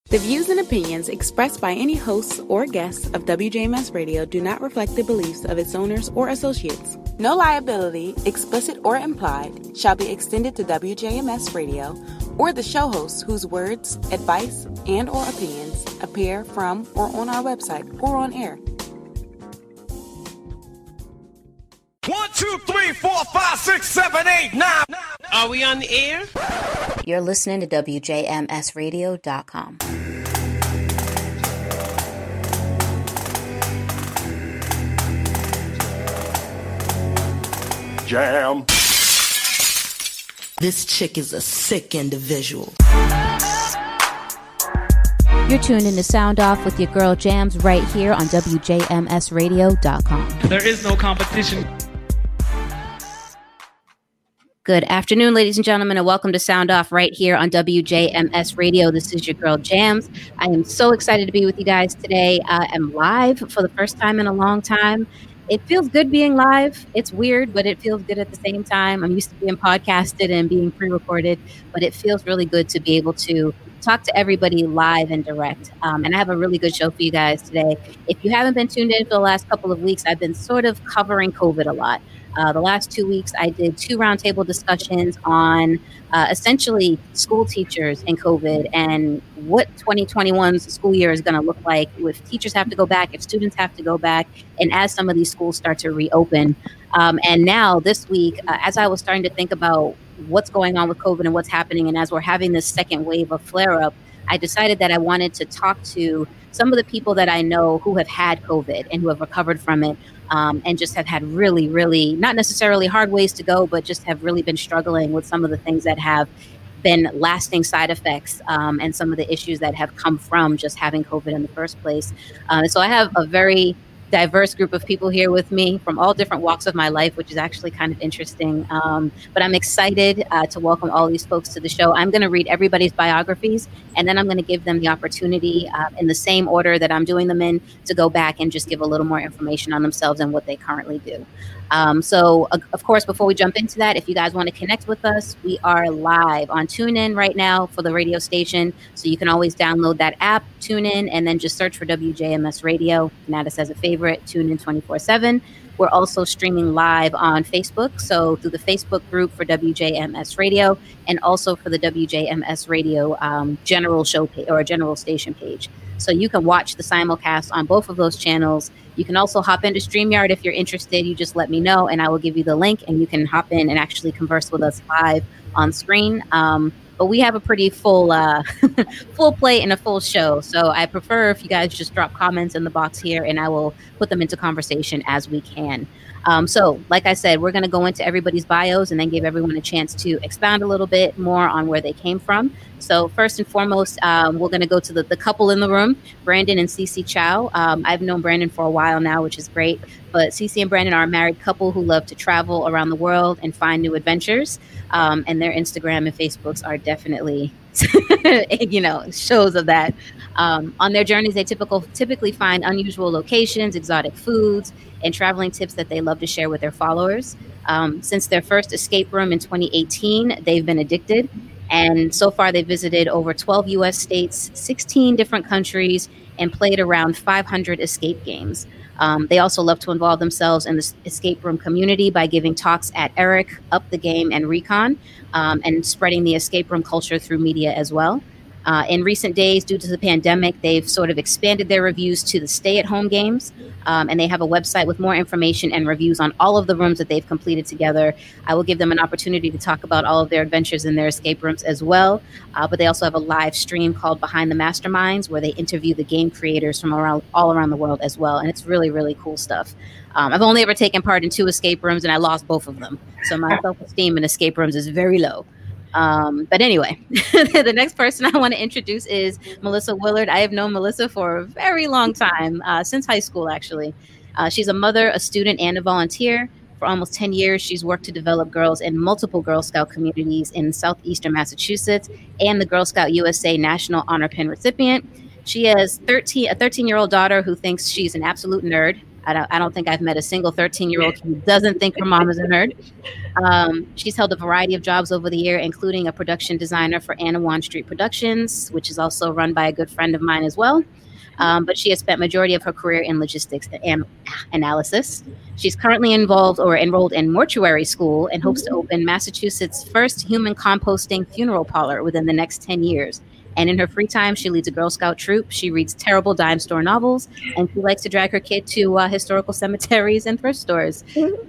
The views and opinions expressed by any hosts or guests of WJMS Radio do not reflect the beliefs of its owners or associates. No liability, explicit or implied, shall be extended to WJMS Radio or the show hosts whose words, advice, and or opinions appear from or on our website or on air. 1, 2, 3, 4, 5, 6, 7, 8, 9. Are we on the air? You're listening to WJMSradio.com. Jam. This chick is a sick individual. You're tuned in to Sound Off with your girl Jams right here on WJMSradio.com. There is no competition. Good afternoon, ladies and gentlemen, and welcome to Sound Off right here on WJMS Radio. This is your girl Jams. I am so excited to be with you guys today. I'm live for the first time in a long time. It feels good being live. It's weird, but it feels good at the same time. I'm used to being podcasted and being pre-recorded, but it feels really good to be able to talk to everybody live and direct. And I have a really good show for you guys today. If you haven't been tuned in for the last couple of weeks, I've been sort of covering COVID a lot. The last 2 weeks, I did 2 roundtable discussions on essentially school teachers and COVID and what 2021's school year is going to look like if teachers have to go back, if students have to go back, and as some of these schools start to reopen. And now this week, as I was starting to think about what's going on with COVID and what's happening, and as we're having this second wave of flare-up, I decided that I wanted to talk to some of the people that I know who have had COVID and who have recovered from it. And just have had really, really, not necessarily hard ways to go, but just have really been struggling with some of the things that have been lasting side effects and some of the issues that have come from just having COVID in the first place. So I have a very diverse group of people here with me from all different walks of my life, which is actually kind of interesting. But I'm excited to welcome all these folks to the show. I'm going to read everybody's biographies, and then I'm going to give them the opportunity in the same order that I'm doing them in to go back and just give a little more information on themselves and what they currently do. So, of course, before we jump into that, if you guys want to connect with us, we are live on TuneIn right now for the radio station. So you can always download that app, TuneIn, and then just search for WJMS Radio. And add us as a favorite, TuneIn 24/7. We're also streaming live on Facebook. So through the Facebook group for WJMS Radio and also for the WJMS Radio general show page or general station page. So you can watch the simulcast on both of those channels. You can also hop into StreamYard if you're interested. You just let me know and I will give you the link and you can hop in and actually converse with us live on screen. But we have a pretty full full plate and a full show. So I prefer if you guys just drop comments in the box here and I will put them into conversation as we can. So like I said, we're going to go into everybody's bios and then give everyone a chance to expound a little bit more on where they came from. So first and foremost, we're going to go to the couple in the room, Brandon and Cece Chow. I've known Brandon for a while now, which is great. But Cece and Brandon are a married couple who love to travel around the world and find new adventures. And their Instagram and Facebooks are definitely, shows of that. On their journeys, they typically find unusual locations, exotic foods, and traveling tips that they love to share with their followers. Since their first escape room in 2018, they've been addicted. And so far, they visited over 12 U.S. states, 16 different countries, and played around 500 escape games. They also love to involve themselves in the escape room community by giving talks at Eric, Up the Game, and Recon, and spreading the escape room culture through media as well. In recent days, due to the pandemic, they've sort of expanded their reviews to the stay-at-home games, and they have a website with more information and reviews on all of the rooms that they've completed together. I will give them an opportunity to talk about all of their adventures in their escape rooms as well, but they also have a live stream called Behind the Masterminds, where they interview the game creators from all around the world as well, and it's really, really cool stuff. I've only ever taken part in 2 escape rooms, and I lost both of them, so my self-esteem in escape rooms is very low. But anyway, the next person I want to introduce is Melissa Willard. I have known Melissa for a very long time, since high school, actually. She's a mother, a student, and a volunteer. For almost 10 years, she's worked to develop girls in multiple Girl Scout communities in southeastern Massachusetts and the Girl Scout USA National Honor Pin recipient. She has a 13-year-old daughter who thinks she's an absolute nerd. I don't think I've met a single 13-year-old who doesn't think her mom is a nerd. She's held a variety of jobs over the year, including a production designer for Anawan Street Productions, which is also run by a good friend of mine as well. But she has spent majority of her career in logistics and analysis. She's currently enrolled in mortuary school and hopes to open Massachusetts' first human composting funeral parlor within the next 10 years. And in her free time, she leads a Girl Scout troop. She reads terrible dime store novels, and she likes to drag her kid to historical cemeteries and thrift stores.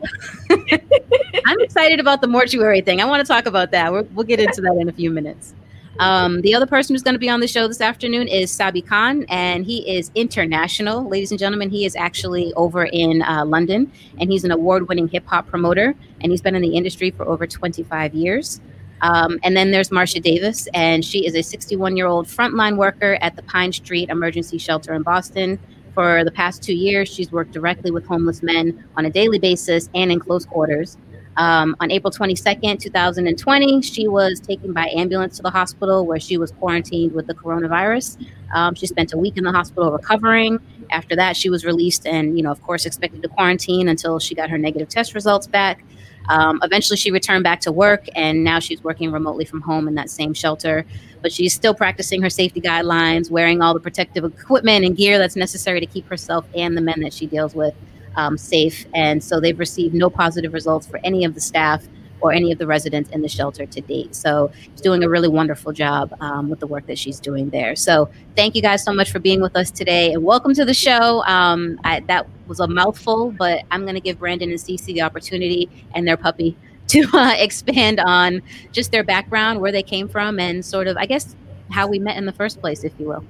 I'm excited about the mortuary thing. I want to talk about that. We'll get into that in a few minutes. The other person who's going to be on the show this afternoon is Sabi Khan, and he is international. Ladies and gentlemen, he is actually over in London, and he's an award-winning hip-hop promoter, and he's been in the industry for over 25 years. And then there's Marcia Davis, and she is a 61-year-old frontline worker at the Pine Street Emergency Shelter in Boston. For the past 2 years, she's worked directly with homeless men on a daily basis and in close quarters. On April 22nd, 2020, she was taken by ambulance to the hospital where she was quarantined with the coronavirus. She spent a week in the hospital recovering. After that, she was released and, of course, expected to quarantine until she got her negative test results back. Eventually, she returned back to work, and now she's working remotely from home in that same shelter. But she's still practicing her safety guidelines, wearing all the protective equipment and gear that's necessary to keep herself and the men that she deals with safe. And so they've received no positive results for any of the staff or any of the residents in the shelter to date. So she's doing a really wonderful job with the work that she's doing there. So thank you guys so much for being with us today, and welcome to the show. That was a mouthful, but I'm going to give Brandon and Cece the opportunity and their puppy to expand on just their background, where they came from, and sort of, I guess, how we met in the first place, if you will.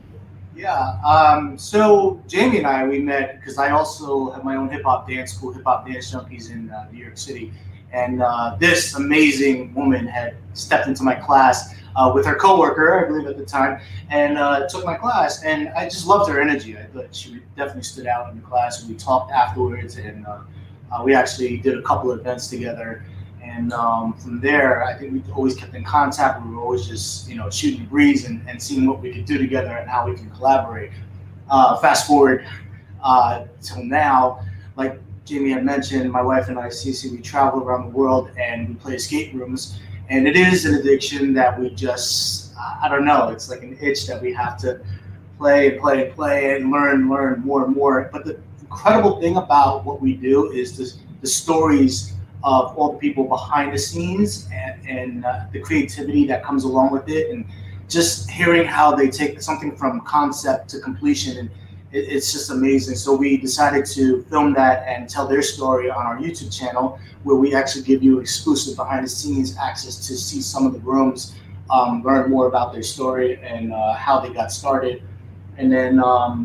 Yeah, so Jamie and we met because I also have my own hip-hop dance school, Hip Hop Dance Junkies in New York City. And this amazing woman had stepped into my class with her coworker, I believe at the time, and took my class. And I just loved her energy. I thought she definitely stood out in the class. We talked afterwards, and we actually did a couple of events together. And from there, I think we always kept in contact. We were always just, shooting the breeze and seeing what we could do together and how we can collaborate. Fast forward till now, like Jamie had mentioned, my wife and I, Cece, we travel around the world and we play escape rooms. And it is an addiction that we just, I don't know, it's like an itch that we have to play and learn more and more. But the incredible thing about what we do is the stories of all the people behind the scenes and the creativity that comes along with it, and just hearing how they take something from concept to completion, and it's just amazing. So we decided to film that and tell their story on our YouTube channel, where we actually give you exclusive behind the scenes access to see some of the rooms, learn more about their story and how they got started. And then,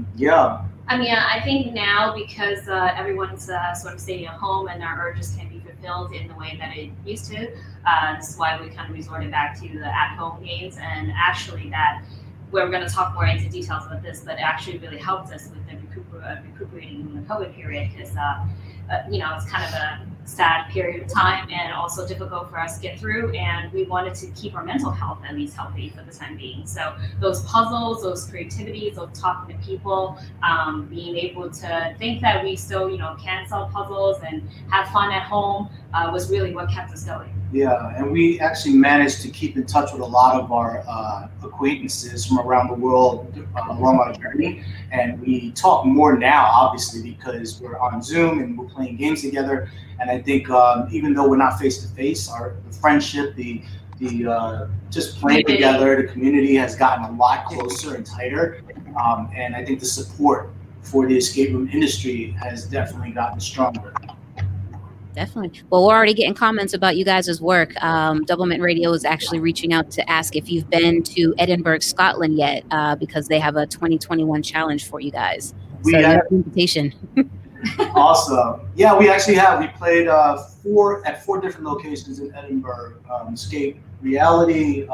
I think now, because everyone's sort of staying at home and our urges can be fulfilled in the way that it used to, this is why we kind of resorted back to the at-home games. And actually we're going to talk more into details about this, but it actually really helped us with the recuperating in the COVID period, because it's kind of a sad period of time and also difficult for us to get through, and we wanted to keep our mental health at least healthy for the time being. So those puzzles, those creativities, those talking to people, being able to think that we still can solve puzzles and have fun at home was really what kept us going. Yeah, and we actually managed to keep in touch with a lot of our acquaintances from around the world along our journey. And we talk more now, obviously, because we're on Zoom and we're playing games together. And I think even though we're not face-to-face, the friendship, the just playing together, the community has gotten a lot closer and tighter. And I think the support for the escape room industry has definitely gotten stronger. Definitely. Well, we're already getting comments about you guys' work. Doublemint Radio is actually reaching out to ask if you've been to Edinburgh, Scotland yet, because they have a 2021 challenge for you guys. So you have an invitation. Awesome. Yeah, we actually have. We played at four different locations in Edinburgh. Escape Reality.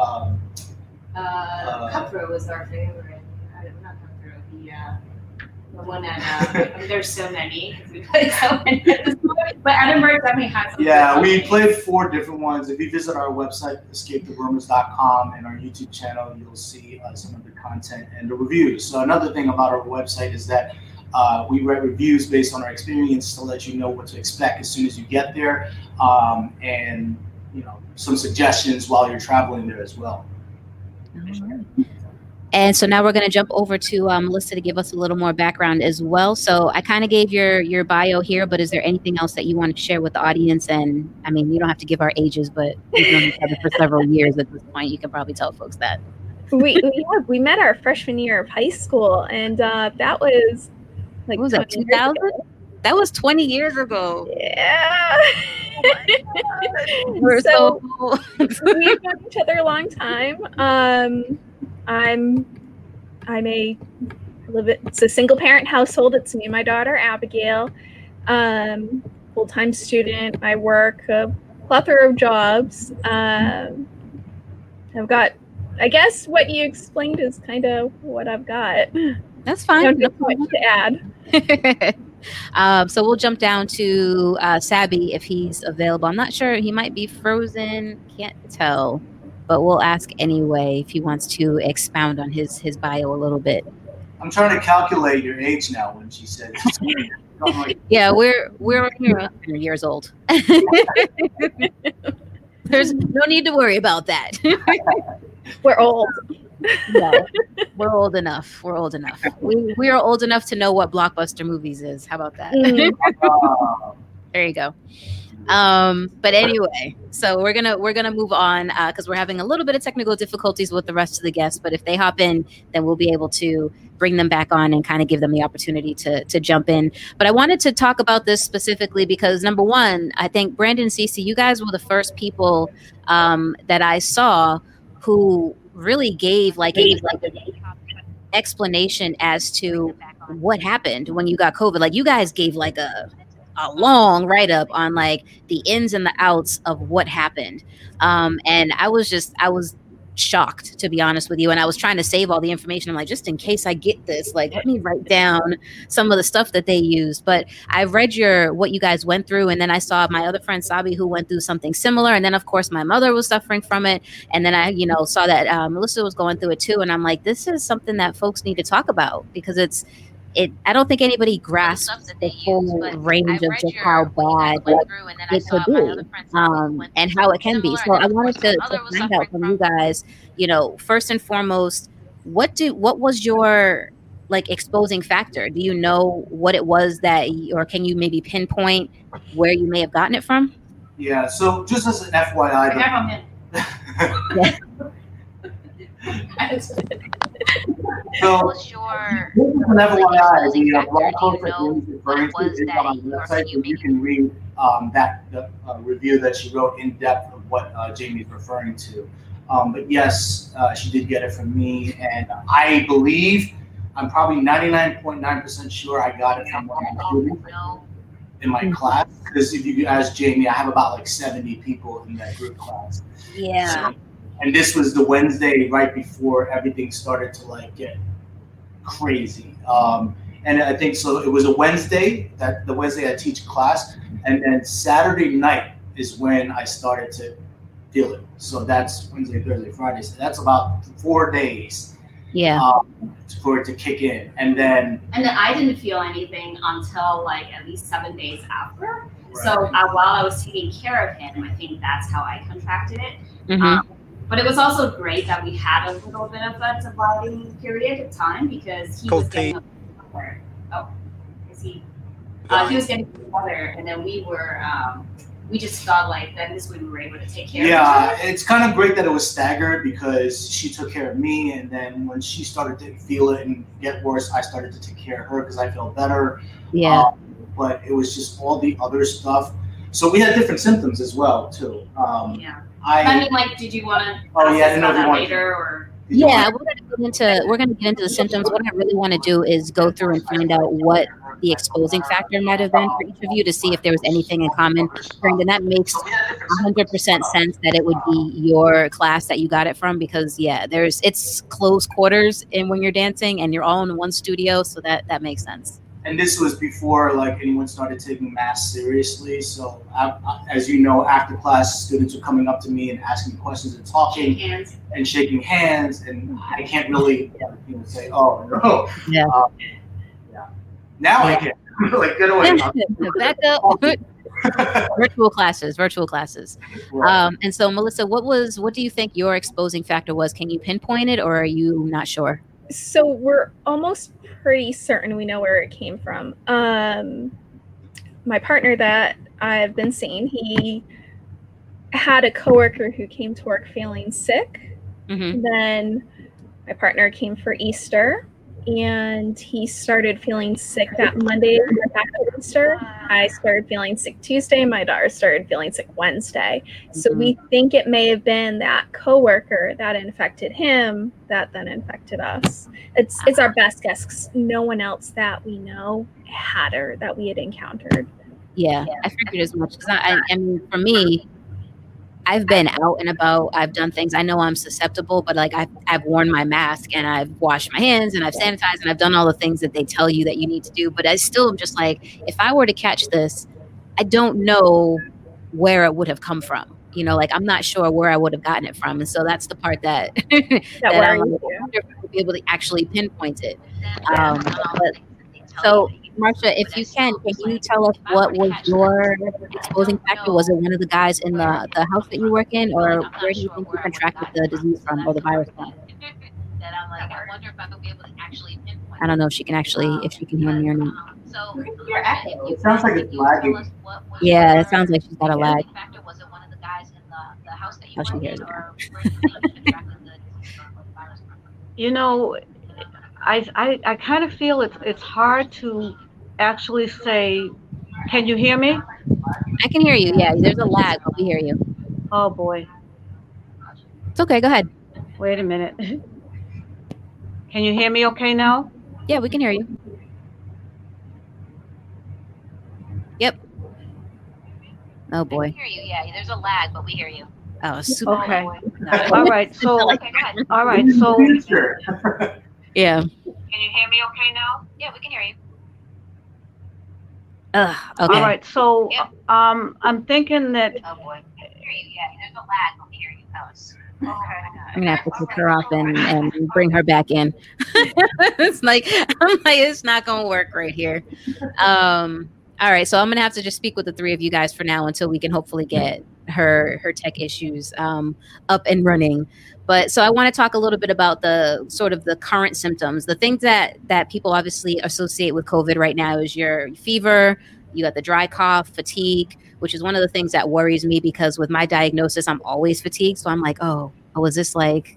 Cutthroat was our favorite. Not Cutthroat. The one that there's so many because we played so many at this point. But Edinburgh definitely has some. Yeah, we played 4 different ones. If you visit our website, escapetheroomers.com, and our YouTube channel, you'll see some of the content and the reviews. So another thing about our website is that We write reviews based on our experience to let you know what to expect as soon as you get there, and some suggestions while you're traveling there as well. And so now we're going to jump over to Melissa to give us a little more background as well. So I kind of gave your bio here, but is there anything else that you want to share with the audience? And I mean, you don't have to give our ages, but we've known each other for several years at this point. You can probably tell folks that. We met our freshman year of high school, and that was like, what was that, 2000? That was 20 years ago. Yeah. We're so we've known each other a long time. It's a single parent household. It's me and my daughter Abigail. Full-time student. I work a plethora of jobs. I've got, I guess what you explained is kind of what I've got. That's fine. I don't have much to add. So we'll jump down to Sabby if he's available. I'm not sure. He might be frozen. Can't tell. But we'll ask anyway if he wants to expound on his bio a little bit. I'm trying to calculate your age now when she said yeah, we're years old. There's no need to worry about that. We're old. No, we're old enough. We're old enough. We are old enough to know what Blockbuster Movies is. How about that? There you go. But anyway, so we're gonna move on because we're having a little bit of technical difficulties with the rest of the guests. But if they hop in, then we'll be able to bring them back on and kind of give them the opportunity to jump in. But I wanted to talk about this specifically because number one, I think Brandon, Cece, you guys were the first people that I saw who really gave like an explanation as to what happened when you got COVID. Like you guys gave like a long write-up on like the ins and the outs of what happened. And I was shocked, to be honest with you. And I was trying to save all the information. I'm like, just in case I get this, like, let me write down some of the stuff that they used. But I read what you guys went through. And then I saw my other friend, Sabi, who went through something similar. And then, of course, my mother was suffering from it. And then I, saw that Melissa was going through it too. And I'm like, this is something that folks need to talk about because I don't think anybody grasps the full range of just how bad it could be and how it can be. So I wanted to find out from you guys, first and foremost, what was your like exposing factor? Do you know what it was or can you maybe pinpoint where you may have gotten it from? Yeah. So just as an FYI. So, whenever the blog post that you're referring to is on the website, so you can read the review that she wrote in depth of what Jamie's referring to. But yes, she did get it from me, and I believe I'm probably 99.9% sure I got it from one of my students in my class. Because if you ask Jamie, I have about like 70 people in that group class. Yeah. And this was the Wednesday right before everything started to like get crazy. And I think so. It was a Wednesday, the Wednesday I teach class, and then Saturday night is when I started to feel it. So that's Wednesday, Thursday, Friday. So that's about 4 days. Yeah. For it to kick in, and then I didn't feel anything until like at least 7 days after. Right. So while I was taking care of him, I think that's how I contracted it. Mm-hmm. But it was also great that we had a little bit of a dividing period of time because he was getting better. Oh, is he? He was getting better, and then we were. We just felt like that is when we were able to take care of each other. Yeah, it's kind of great that it was staggered because she took care of me, and then when she started to feel it and get worse, I started to take care of her because I felt better. Yeah. But it was just all the other stuff. So we had different symptoms as well too. Yeah. I mean, like, did you want to? Oh yeah, I didn't know if you wanted later or. Yeah, we're gonna get into the symptoms. What I really want to do is go through and find out what the exposing factor might have been for each of you to see if there was anything in common. Brandon, that makes 100% sense that it would be your class that you got it from because it's close quarters and when you're dancing and you're all in one studio, so that makes sense. And this was before like anyone started taking masks seriously. So as you know, after class, students were coming up to me and asking questions and talking and shaking hands. And I can't really say, oh, no. Yeah. Now I can. Like, get away. Back up. Virtual classes. Right. And so, Melissa, what do you think your exposing factor was? Can you pinpoint it, or are you not sure? So we're almost pretty certain we know where it came from. My partner that I've been seeing, he had a coworker who came to work feeling sick. Mm-hmm. Then my partner came for Easter, and he started feeling sick that Monday after Easter. I started feeling sick Tuesday. My daughter started feeling sick Wednesday. So we think it may have been that coworker that infected him that then infected us. It's our best guess 'cause no one else that we know had her that we had encountered. Yeah, I figured as much. 'Cause I mean, for me, I've been out and about. I've done things. I know I'm susceptible, but like I've worn my mask and I've washed my hands and I've sanitized and I've done all the things that they tell you that you need to do. But I still am just like, if I were to catch this, I don't know where it would have come from. You know, like I'm not sure where I would have gotten it from. And so that's the part that I wonder if I would be able to actually pinpoint it. So, Marsha, if you can you tell us what was your exposing factor? Was it one of the guys in the house that you work in, or where do you think you contracted the disease from or the virus from? I don't know if she can hear me or not. It sounds like it's lagging. Yeah, it sounds like she's got a lag. Oh, she hears it. You know, I kind of feel it's hard to actually say, can you hear me? I can hear you. Yeah, there's a lag, but we hear you. Oh boy. It's okay. Go ahead. Wait a minute. Can you hear me okay now? Yeah, we can hear you. Yep. Oh boy. I can hear you. Yeah, there's a lag, but we hear you. Oh, super. Okay. All right. So. Okay, go ahead. All right. So. Yeah. Can you hear me okay now? Yeah, we can hear you. Okay. All right. So, I'm thinking that. Oh boy. I can hear you. Yeah, there's a lag, but we hear you. Okay. I'm gonna have to pick her up and bring her back in. It's like it's not gonna work right here. All right, so I'm gonna have to just speak with the three of you guys for now until we can hopefully get her tech issues up and running. But so I want to talk a little bit about the sort of the current symptoms. The things that people obviously associate with COVID right now is your fever, you got the dry cough, fatigue, which is one of the things that worries me because with my diagnosis, I'm always fatigued. So I'm like, oh, is this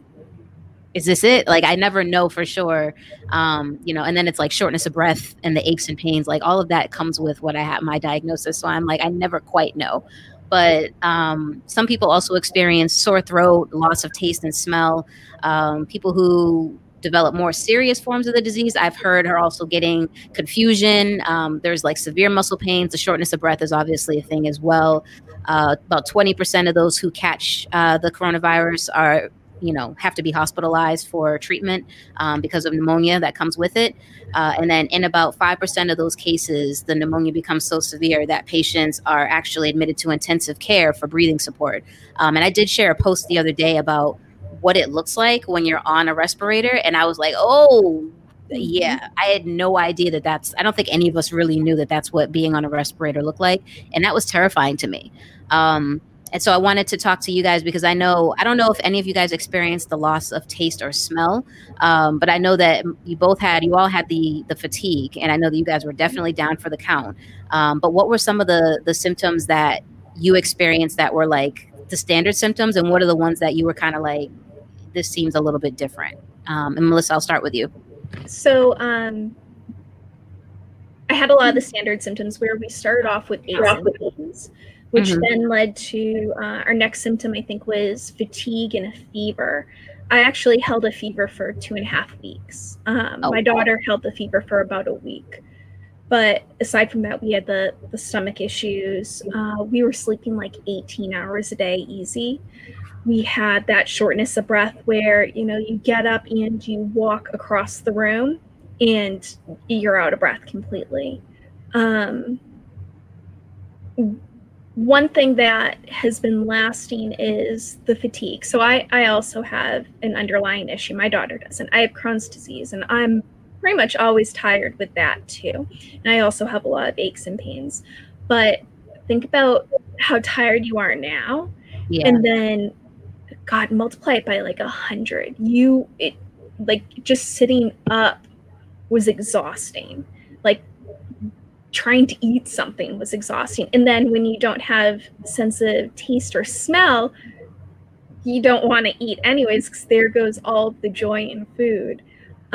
it? Like, I never know for sure. And then it's like shortness of breath and the aches and pains, like all of that comes with what I have, my diagnosis. So I'm like, I never quite know. But some people also experience sore throat, loss of taste and smell. People who develop more serious forms of the disease, I've heard, are also getting confusion. There's like severe muscle pains. The shortness of breath is obviously a thing as well. About 20% of those who catch the coronavirus have to be hospitalized for treatment because of pneumonia that comes with it. And then in about 5% of those cases, the pneumonia becomes so severe that patients are actually admitted to intensive care for breathing support. And I did share a post the other day about what it looks like when you're on a respirator. And I was like, oh, yeah, I had no idea I don't think any of us really knew that that's what being on a respirator looked like. And that was terrifying to me. And so I wanted to talk to you guys because I don't know if any of you guys experienced the loss of taste or smell, but I know that you all had the fatigue, and I know that you guys were definitely down for the count. But what were some of the symptoms that you experienced that were like the standard symptoms, and what are the ones that you were kind of like, this seems a little bit different? And Melissa, I'll start with you. So I had a lot of the standard symptoms where we started off with aches and pains, which then led to our next symptom, I think, was fatigue and a fever. I actually held a fever for 2.5 weeks. My daughter held the fever for about a week. But aside from that, we had the stomach issues. We were sleeping like 18 hours a day easy. We had that shortness of breath where, you get up and you walk across the room and you're out of breath completely. One thing that has been lasting is the fatigue. So I also have an underlying issue. My daughter doesn't. I have Crohn's disease, and I'm pretty much always tired with that too. And I also have a lot of aches and pains. But think about how tired you are now, and then, God, multiply it by like 100. Just sitting up was exhausting. Like trying to eat something was exhausting. And then when you don't have sense of taste or smell, you don't want to eat anyways, because there goes all of the joy in food.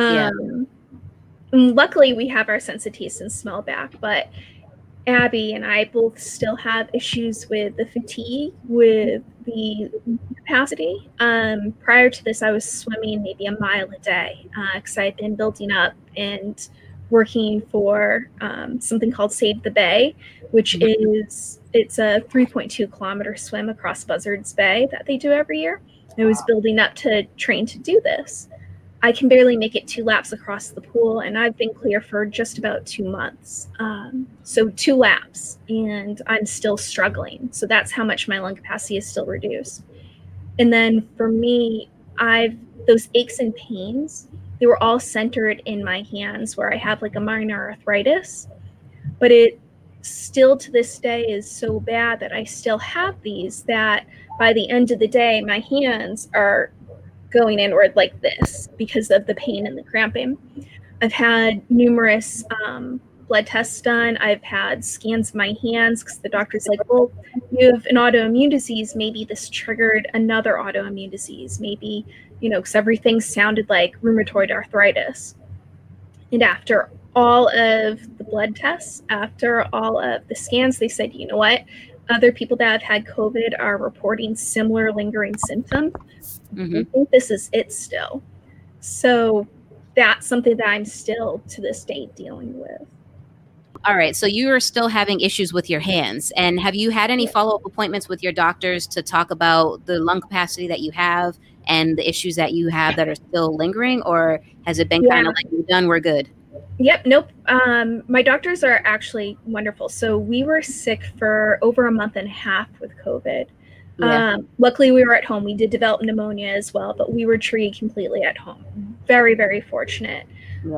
Luckily, we have our sense of taste and smell back, but Abby and I both still have issues with the fatigue, with the capacity. Prior to this, I was swimming maybe a mile a day because I'd been building up and working for something called Save the Bay, which is it's a 3.2 kilometer swim across Buzzards Bay that they do every year. I was building up to train to do this. I can barely make it 2 laps across the pool, and I've been clear for just about 2 months. So 2 laps, and I'm still struggling. So that's how much my lung capacity is still reduced. And then for me, those aches and pains, they were all centered in my hands where I have like a minor arthritis, but it still to this day is so bad that I still have these, that by the end of the day, my hands are going inward like this because of the pain and the cramping. I've had numerous blood tests done. I've had scans of my hands because the doctor's like, well, you have an autoimmune disease. Maybe this triggered another autoimmune disease. Maybe, because everything sounded like rheumatoid arthritis. And after all of the blood tests, after all of the scans, they said, you know what? Other people that have had COVID are reporting similar lingering symptoms. I think this is it still. So that's something that I'm still to this day dealing with. All right. So you are still having issues with your hands. And have you had any follow-up appointments with your doctors to talk about the lung capacity that you have and the issues that you have that are still lingering? Or has it been kind of like, we're done, we're good? Yep. Nope. My doctors are actually wonderful. So we were sick for over a month and a half with COVID. Luckily, we were at home. We did develop pneumonia as well, but we were treated completely at home. Very, very fortunate.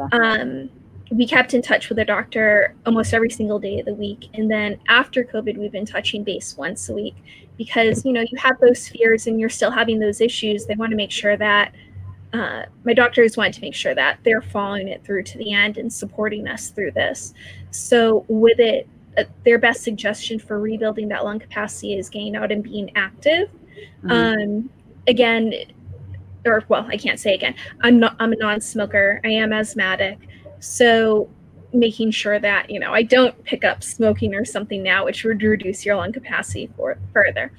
We kept in touch with the doctor almost every single day of the week. And then after COVID, we've been touching base once a week because, you have those fears and you're still having those issues. They want to make sure that my doctors wanted to make sure that they're following it through to the end and supporting us through this. So with it, their best suggestion for rebuilding that lung capacity is getting out and being active. Again, I can't say again. I'm a non-smoker. I am asthmatic. So making sure that, I don't pick up smoking or something now, which would reduce your lung capacity further.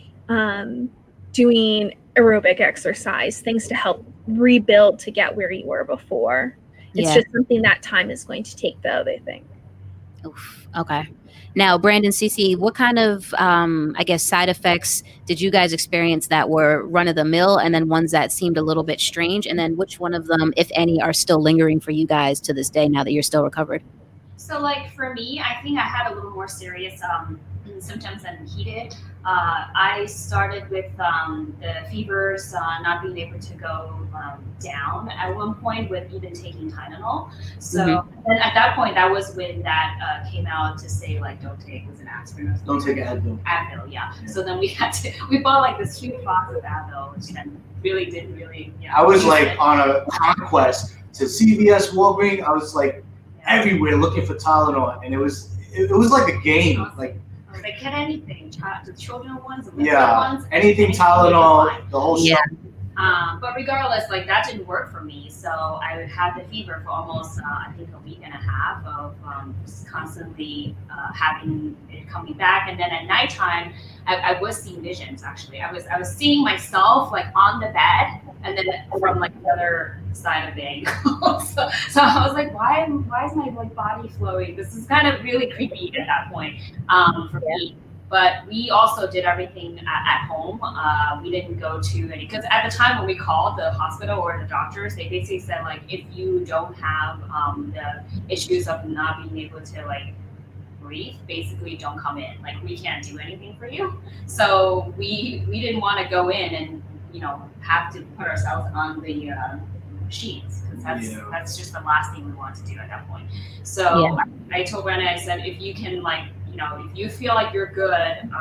Doing aerobic exercise, things to help rebuild to get where you were before. It's just something that time is going to take, though, they think. Oof. Okay. Now, Brandon, Cece, what kind of, side effects did you guys experience that were run-of-the-mill and then ones that seemed a little bit strange? And then which one of them, if any, are still lingering for you guys to this day now that you're still recovered? So, for me, I think I had a little more serious symptoms than he did. I started with the fevers, not being able to go down at one point with even taking Tylenol. So and at that point, that was when that came out to say, don't take, was it aspirin or something? Don't take Advil. Advil, yeah. So then we bought this huge box of Advil, which then really didn't really, I was on a conquest to CVS, Walgreens. I was everywhere looking for Tylenol, and it was like a game. Get anything, the children ones, the ones, anything Tylenol, the whole stuff. But regardless, that didn't work for me. So I had the fever for almost, I think, a week and a half of just constantly having it coming back. And then at nighttime, I was seeing visions. Actually, I was seeing myself on the bed, and then from the other side of the angle. so I was like, why is my body flowing? This is kind of really creepy at that point for me. But we also did everything at home. We didn't go to any, because at the time when we called the hospital or the doctors, they basically said if you don't have the issues of not being able to breathe, basically don't come in. We can't do anything for you. So we didn't want to go in and have to put ourselves on the machines, because that's just the last thing we want to do at that point. So I told Brandon, I said, if you can, like, you know, if you feel like you're good,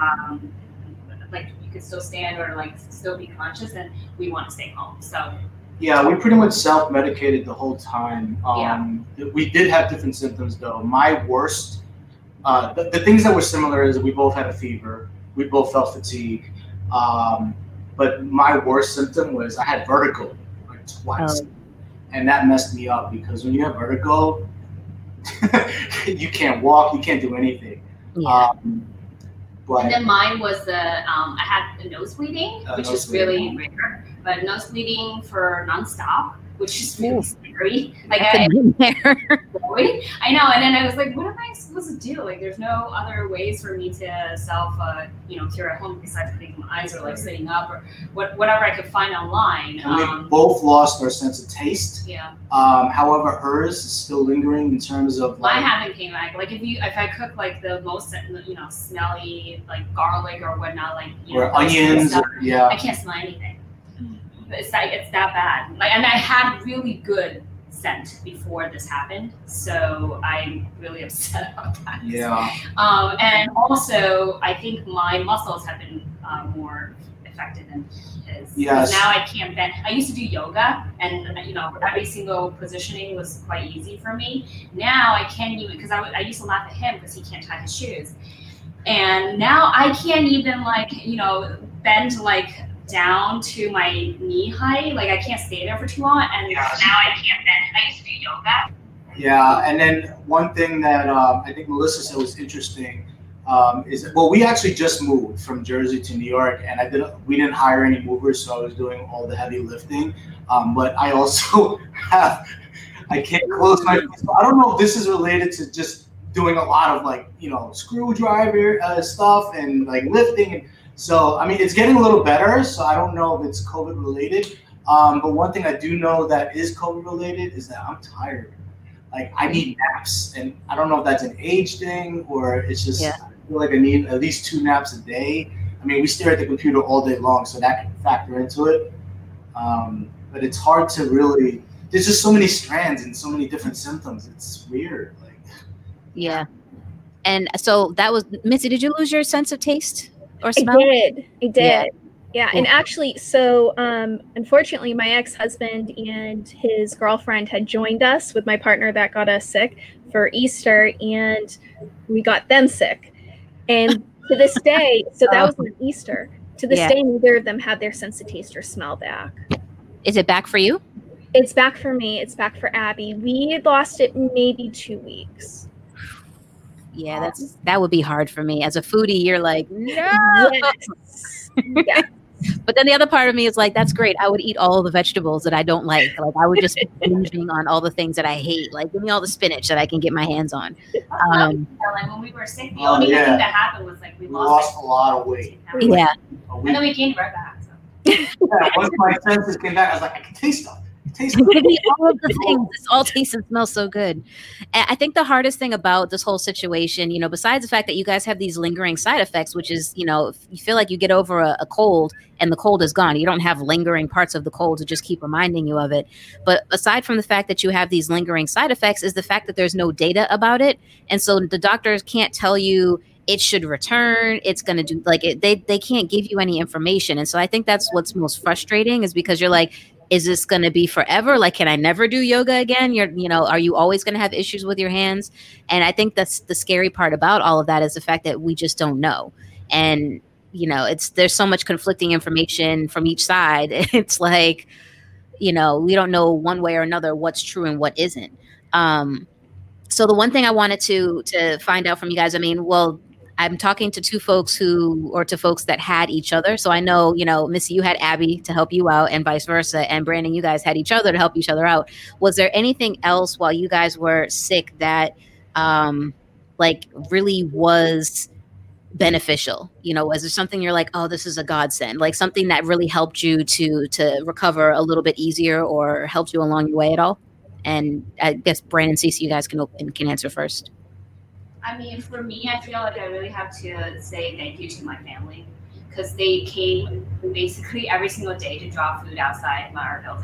like you could still stand or like still be conscious, and we want to stay home. So yeah, we pretty much self-medicated the whole time. We did have different symptoms though. My worst, the things that were similar is we both had a fever, we both felt fatigue, but my worst symptom was I had vertigo like twice, and that messed me up because when you have vertigo, you can't walk, you can't do anything. And then mine was I had a nose bleeding, which is really rare, but nose bleeding for nonstop, which is really scary. Like I know, and then I was like, what am I supposed to do? Like, there's no other ways for me to cure at home besides putting my eyes or like sitting up or whatever I could find online. And we both lost our sense of taste. Yeah. However, hers is still lingering in terms of. Mine haven't came back. Like if I cook like the most smelly like garlic or whatnot, like or onions, stuff, I can't smell anything. It's that bad. Like, and I had really good scent before this happened, so I'm really upset about that. Yeah. And also, I think my muscles have been more affected than his. Yes. Now I can't bend. I used to do yoga, and every single positioning was quite easy for me. Now I can't even, because I used to laugh at him because he can't tie his shoes, and now I can't even bend like down to my knee height. Like I can't stay there for too long, and now I can't bend. I used to do yoga. Yeah, and then one thing that I think Melissa said was interesting is that, well, we actually just moved from Jersey to New York, and we didn't hire any movers, so I was doing all the heavy lifting. But I also I can't close my. I don't know if this is related to just doing a lot of screwdriver stuff and like lifting. So, I mean, it's getting a little better, so I don't know if it's COVID related. But one thing I do know that is COVID related is that I'm tired. Like, I need naps. And I don't know if that's an age thing or it's just, I feel like I need at least 2 naps a day. I mean, we stare at the computer all day long, so that can factor into it. But it's hard to really, there's just so many strands and so many different symptoms. It's weird. Yeah. And so that was, Missy, did you lose your sense of taste? Or smell? I did. Yeah. And actually, so unfortunately, my ex-husband and his girlfriend had joined us with my partner that got us sick for Easter, and we got them sick. And to this day, so that was on Easter. To this day, neither of them had their sense of taste or smell back. Is it back for you? It's back for me. It's back for Abby. We had lost it maybe 2 weeks. Yeah, that would be hard for me. As a foodie, you're like, no. Yes. Yeah. But then the other part of me is like, that's great. I would eat all the vegetables that I don't like. Like I would just be binging on all the things that I hate. Like give me all the spinach that I can get my hands on. Like when we were sick, the only thing that happened was like we lost a lot of weight. Yeah. And then we gained right back. So. Once my senses came back, I was like, I can taste stuff. All of the things. This all tastes and smells so good. And I think the hardest thing about this whole situation, besides the fact that you guys have these lingering side effects, which is, if you feel like you get over a cold and the cold is gone, you don't have lingering parts of the cold to just keep reminding you of it. But aside from the fact that you have these lingering side effects is the fact that there's no data about it. And so the doctors can't tell you it should return. It's going to do they can't give you any information. And so I think that's what's most frustrating is because you're like, is this going to be forever? Like, can I never do yoga again? Are you always going to have issues with your hands? And I think that's the scary part about all of that is the fact that we just don't know. And, there's so much conflicting information from each side. It's like, we don't know one way or another what's true and what isn't. So the one thing I wanted to find out from you guys, I'm talking to folks that had each other. So I know, Missy, you had Abby to help you out and vice versa. And Brandon, you guys had each other to help each other out. Was there anything else while you guys were sick that really was beneficial? Was there something you're like, oh, this is a godsend, like something that really helped you to recover a little bit easier or helped you along your way at all? And I guess Brandon, Cece, you guys can answer first. I mean, for me, I feel like I really have to say thank you to my family because they came basically every single day to drop food outside our building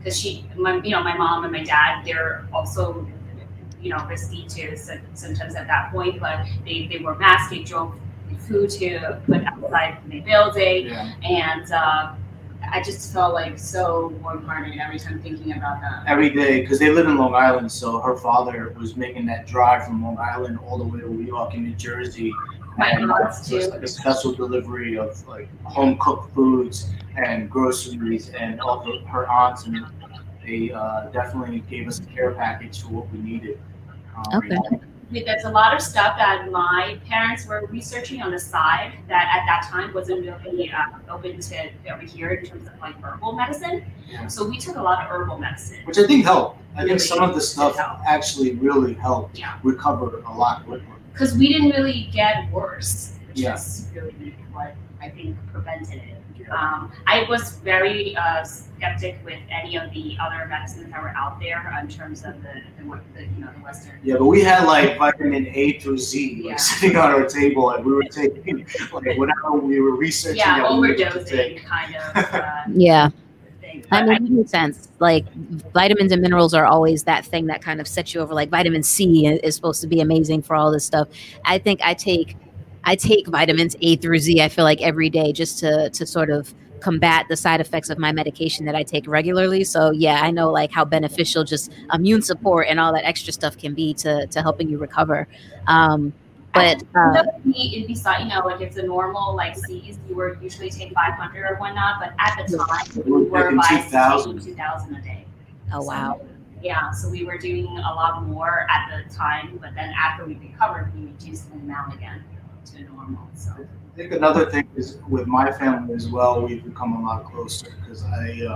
because my mom and my dad, they're also, risky to symptoms at that point, but they were masked, they drove food to put outside the building, and I just felt like so warm-hearted every time thinking about them. Every day, because they live in Long Island, so her father was making that drive from Long Island all the way to New York and New Jersey. And it's like a special delivery of like home cooked foods and groceries, and all her aunts, and they definitely gave us a care package for what we needed. Okay. There's a lot of stuff that my parents were researching on the side that at that time wasn't really open to over here in terms of like herbal medicine. Yeah. So we took a lot of herbal medicine, which I think helped. I think some of the stuff actually really helped recover a lot quicker. Because we didn't really get worse, which is really what I think prevented it. I was very skeptic with any of the other medicines that were out there in terms of the Western. Yeah, but we had like vitamin A through Z sitting on our table, and we were taking like whatever we were researching. Yeah, overdosing kind of. Yeah. I mean, it makes sense. Like vitamins and minerals are always that thing that kind of sets you over. Like vitamin C is supposed to be amazing for all this stuff. I think I take vitamins A through Z, I feel like every day, just to sort of combat the side effects of my medication that I take regularly. So yeah, I know like how beneficial just immune support and all that extra stuff can be to helping you recover. But it'd be like if the normal like C's, you were usually take 500 or whatnot, but at the time we were by 2,000 a day. Oh wow. So, yeah, so we were doing a lot more at the time, but then after we recovered, we reduced the amount again to normal. So I think another thing is with my family as well, we've become a lot closer because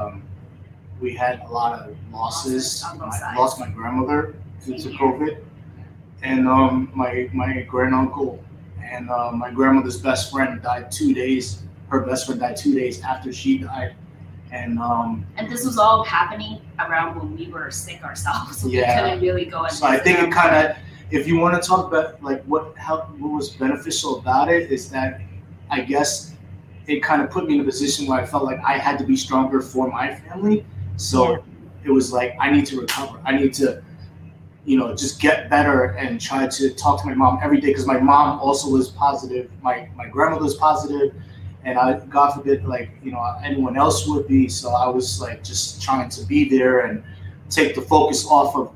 we had a lot of losses. I lost my grandmother due to COVID. And my granduncle and my grandmother's best friend died 2 days. Her best friend died 2 days after she died. And this was all happening around when we were sick ourselves. So we couldn't really go into. So I think it kind of, if you want to talk about like what was beneficial about it, is that I guess it kind of put me in a position where I felt like I had to be stronger for my family. So it was like, I need to recover. I need to, just get better and try to talk to my mom every day, because my mom also was positive. My grandmother was positive, and God forbid, like, anyone else would be. So I was like just trying to be there and take the focus off of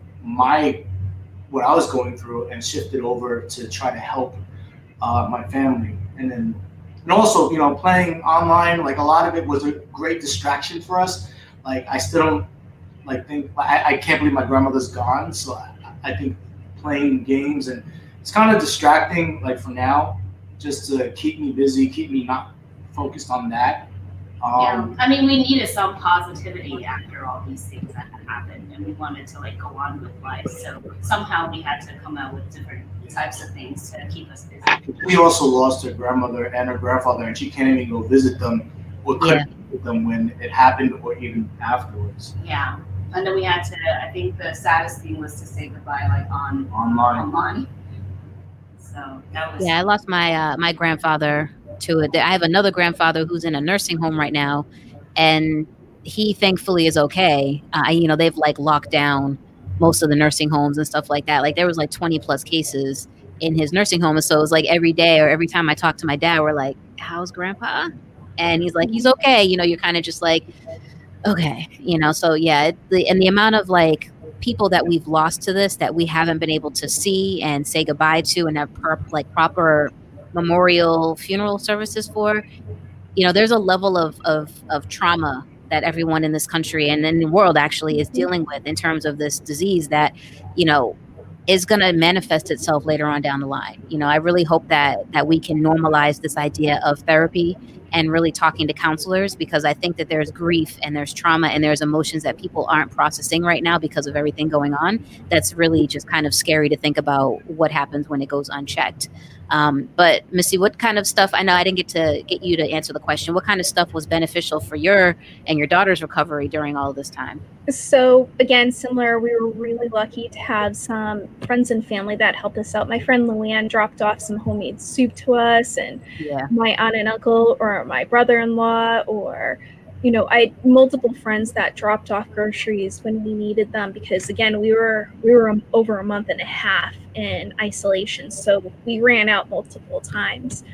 what I was going through and shift it over to try to help my family. And also, playing online, like a lot of it was a great distraction for us. Like I still don't I can't believe my grandmother's gone. So I think playing games, and it's kind of distracting, like for now, just to keep me busy, keep me not focused on that. I mean, we needed some positivity after all these things that happened, and we wanted to like go on with life. So somehow we had to come out with different types of things to keep us busy. We also lost her grandmother and her grandfather, and she can't even go visit them or couldn't visit them when it happened or even afterwards. Yeah. And then we had to, I think the saddest thing was to say goodbye like online. So that was. Yeah, I lost my grandfather to it. I have another grandfather who's in a nursing home right now, and he thankfully is okay. They've like locked down most of the nursing homes and stuff like that. Like there was like 20 plus cases in his nursing home. And so it was like every day or every time I talk to my dad, we're like, how's grandpa? And he's like, he's okay. You're kind of just like, okay, so yeah, the amount of like people that we've lost to this that we haven't been able to see and say goodbye to and have proper memorial funeral services for, there's a level of trauma that everyone in this country and in the world actually is dealing with in terms of this disease that, is going to manifest itself later on down the line. I really hope that we can normalize this idea of therapy and really talking to counselors, because I think that there's grief and there's trauma and there's emotions that people aren't processing right now because of everything going on. That's really just kind of scary to think about what happens when it goes unchecked. But Missy, what kind of stuff, I know I didn't get you to answer the question, what kind of stuff was beneficial for your and your daughter's recovery during all of this time? So again, similar, we were really lucky to have some friends and family that helped us out. My friend Luann dropped off some homemade soup to us, and my aunt and uncle or my brother-in-law or I had multiple friends that dropped off groceries when we needed them because, again, we were over a month and a half in isolation, so we ran out multiple times.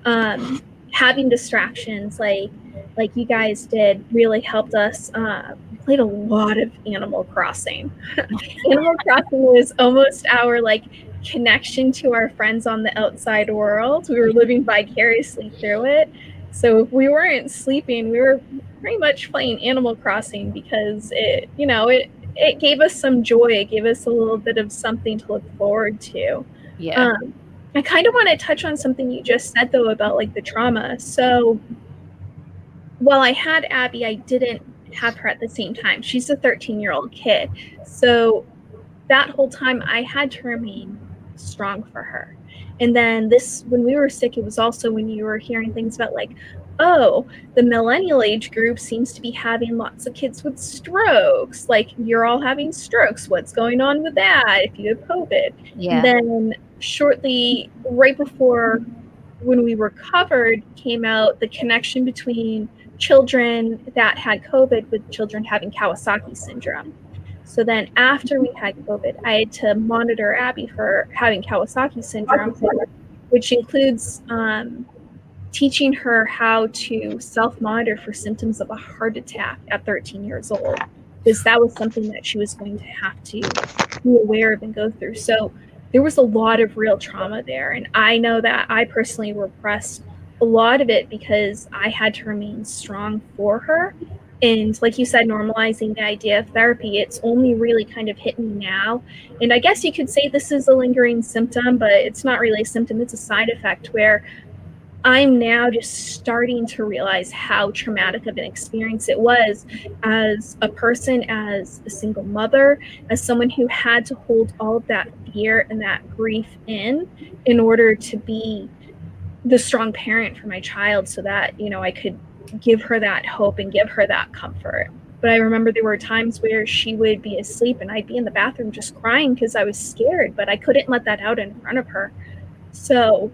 Having distractions like you guys did really helped us. We played a lot of Animal Crossing. Animal Crossing was almost our connection to our friends on the outside world. We were living vicariously through it. So if we weren't sleeping, we were pretty much playing Animal Crossing because it gave us some joy. It gave us a little bit of something to look forward to. Yeah. I kind of want to touch on something you just said, though, about the trauma. So while I had Abby, I didn't have her at the same time. She's a 13-year-old kid. So that whole time I had to remain strong for her. And then when we were sick, it was also when you were hearing things about the millennial age group seems to be having lots of kids with strokes. You're all having strokes. What's going on with that if you have COVID? Yeah. Then shortly, right before when we recovered, came out the connection between children that had COVID with children having Kawasaki syndrome. So then after we had COVID, I had to monitor Abby for having Kawasaki syndrome, which includes teaching her how to self-monitor for symptoms of a heart attack at 13 years old, because that was something that she was going to have to be aware of and go through. So there was a lot of real trauma there. And I know that I personally repressed a lot of it because I had to remain strong for her. And like you said, normalizing the idea of therapy, it's only really kind of hit me now. And I guess you could say this is a lingering symptom, but it's not really a symptom. It's a side effect where I'm now just starting to realize how traumatic of an experience it was as a person, as a single mother, as someone who had to hold all of that fear and that grief in order to be the strong parent for my child so that, I could give her that hope and give her that comfort. But I remember there were times where she would be asleep and I'd be in the bathroom just crying because I was scared, but I couldn't let that out in front of her. So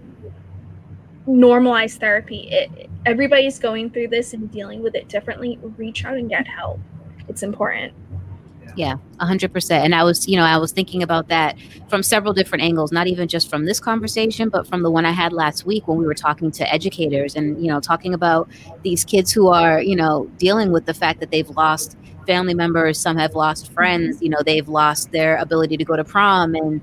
normalize therapy. Everybody's going through this and dealing with it differently. Reach out and get help. It's important. Yeah, 100%. And I was thinking about that from several different angles, not even just from this conversation, but from the one I had last week when we were talking to educators and, talking about these kids who are, dealing with the fact that they've lost family members. Some have lost friends, they've lost their ability to go to prom and,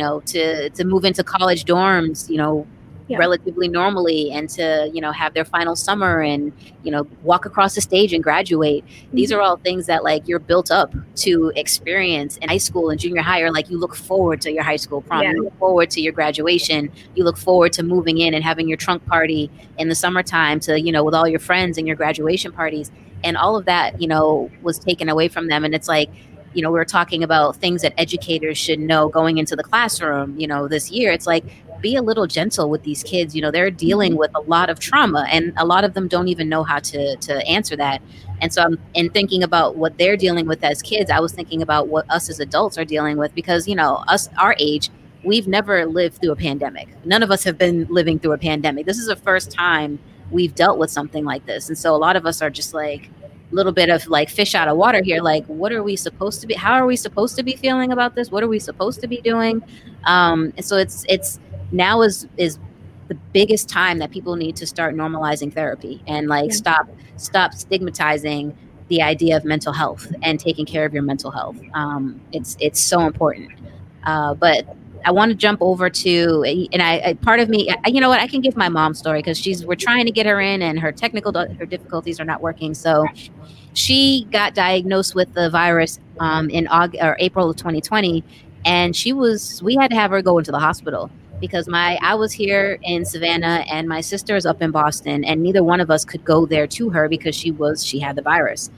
to move into college dorms, relatively normally and to, have their final summer and, walk across the stage and graduate. These are all things that you're built up to experience in high school and junior high, or you look forward to your high school prom, you look forward to your graduation, you look forward to moving in and having your trunk party in the summertime to, with all your friends and your graduation parties. And all of that, was taken away from them. And it's we were talking about things that educators should know going into the classroom, this year. It's be a little gentle with these kids. They're dealing with a lot of trauma and a lot of them don't even know how to answer that. And so in thinking about what they're dealing with as kids, I was thinking about what us as adults are dealing with because, us, our age, we've never lived through a pandemic. None of us have been living through a pandemic. This is the first time we've dealt with something like this. And so a lot of us are just a little bit of fish out of water here. What are we supposed to be? How are we supposed to be feeling about this? What are we supposed to be doing? And so it's now is the biggest time that people need to start normalizing therapy and stop stigmatizing the idea of mental health and taking care of your mental health. It's so important. But I want to jump over to, and I part of me, you know what, I can give my mom's story because we're trying to get her in and her difficulties are not working. So she got diagnosed with the virus in April of 2020, and we had to have her go into the hospital because I was here in Savannah and my sister is up in Boston, and neither one of us could go there to her because she had the virus.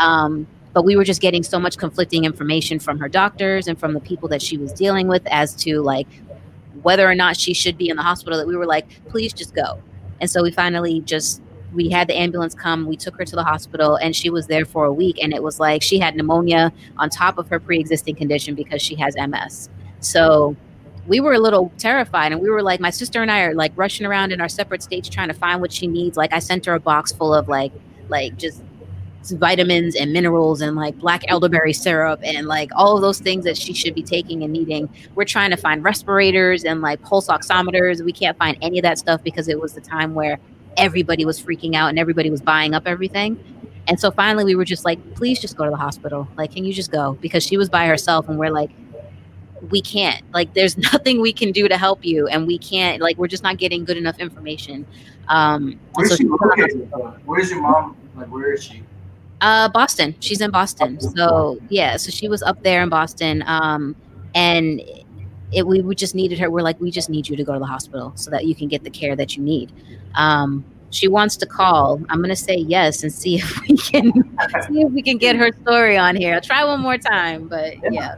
But we were just getting so much conflicting information from her doctors and from the people that she was dealing with as to whether or not she should be in the hospital, that we were please just go. And so we finally we had the ambulance come, we took her to the hospital, and she was there for a week. And it was she had pneumonia on top of her pre-existing condition because she has MS. So we were a little terrified, and we were my sister and I are rushing around in our separate states trying to find what she needs. I sent her a box full of just vitamins and minerals and like black elderberry syrup and like all of those things that she should be taking and needing. We're trying to find respirators and like pulse oximeters. We can't find any of that stuff because it was the time where everybody was freaking out and everybody was buying up everything. And so finally we were just like, please just go to the hospital. Like, can you just go? Because she was by herself and we're like, we can't, like, there's nothing we can do to help you. And we can't, like, we're just not getting good enough information. Where's she located? Where's your mom? Like, where is she? Boston. She's in Boston. So yeah, so she was up there in Boston. And we just needed her. We're like, we just need you to go to the hospital so that you can get the care that you need. She wants to call. I'm gonna say yes and see if we can get her story on here. I'll try one more time, but yeah.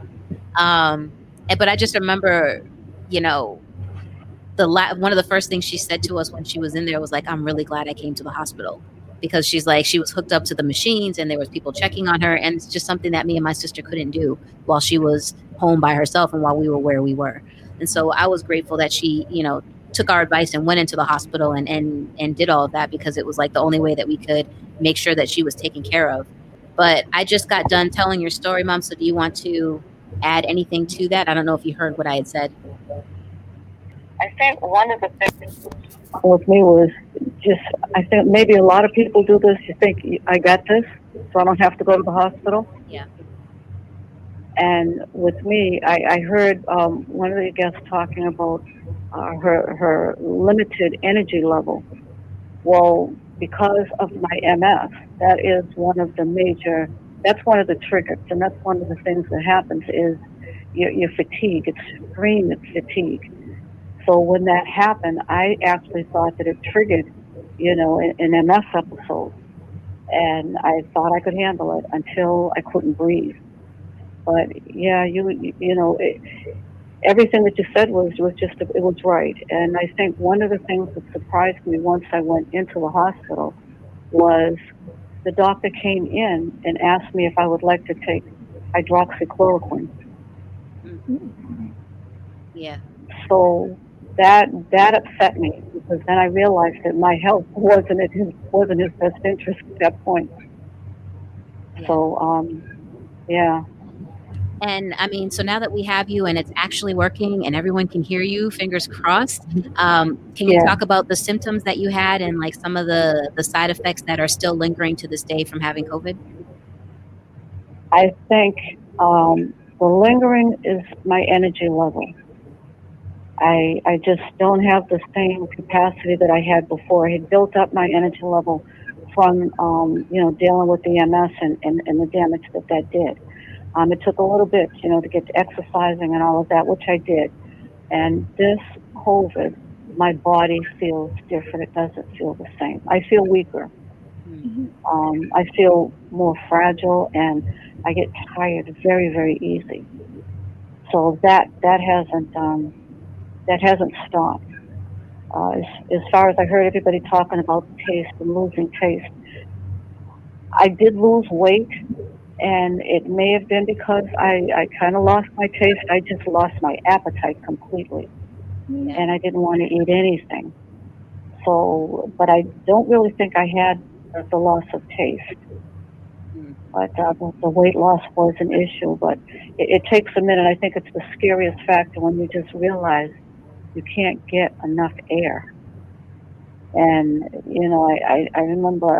But I just remember, you know, one of the first things she said to us when she was in there was like, I'm really glad I came to the hospital, because she's like, she was hooked up to the machines and there was people checking on her, and it's just something that me and my sister couldn't do while she was home by herself and while we were where we were. And so I was grateful that she, you know, took our advice and went into the hospital and did all of that, because it was like the only way that we could make sure that she was taken care of. But I just got done telling your story, Mom. So do you want to add anything to that? I don't know if you heard what I had said. I think one of the things with me was just, I think maybe a lot of people do this. You think, I got this, so I don't have to go to the hospital. Yeah. And with me, I heard one of the guests talking about her limited energy level. Well, because of my MS, that is one of the major, that's one of the triggers, and that's one of the things that happens is your fatigue. It's extreme, it's fatigue. So when that happened, I actually thought that it triggered, you know, an MS episode. And I thought I could handle it until I couldn't breathe. But yeah, you know, everything that you said was just, it was right. And I think one of the things that surprised me once I went into the hospital was the doctor came in and asked me if I would like to take hydroxychloroquine. Mm-hmm. Yeah. So that upset me, because then I realized that my health wasn't his best interest at that point. Yeah. So yeah. And I mean, so now that we have you and it's actually working and everyone can hear you, fingers crossed, can you talk about the symptoms that you had and like some of the side effects that are still lingering to this day from having COVID? I think the lingering is my energy level. I just don't have the same capacity that I had before. I had built up my energy level from, you know, dealing with the MS and the damage that did. It took a little bit, you know, to get to exercising and all of that, which I did. And this COVID, my body feels different. It doesn't feel the same. I feel weaker. Mm-hmm. I feel more fragile, and I get tired very, very easy. So that hasn't stopped. As far as I heard everybody talking about taste and losing taste, I did lose weight. And it may have been because I kind of lost my taste. I just lost my appetite completely. Yeah. And I didn't want to eat anything. So, but I don't really think I had the loss of taste. But the weight loss was an issue. But it takes a minute. I think it's the scariest factor when you just realize you can't get enough air. And, you know, I remember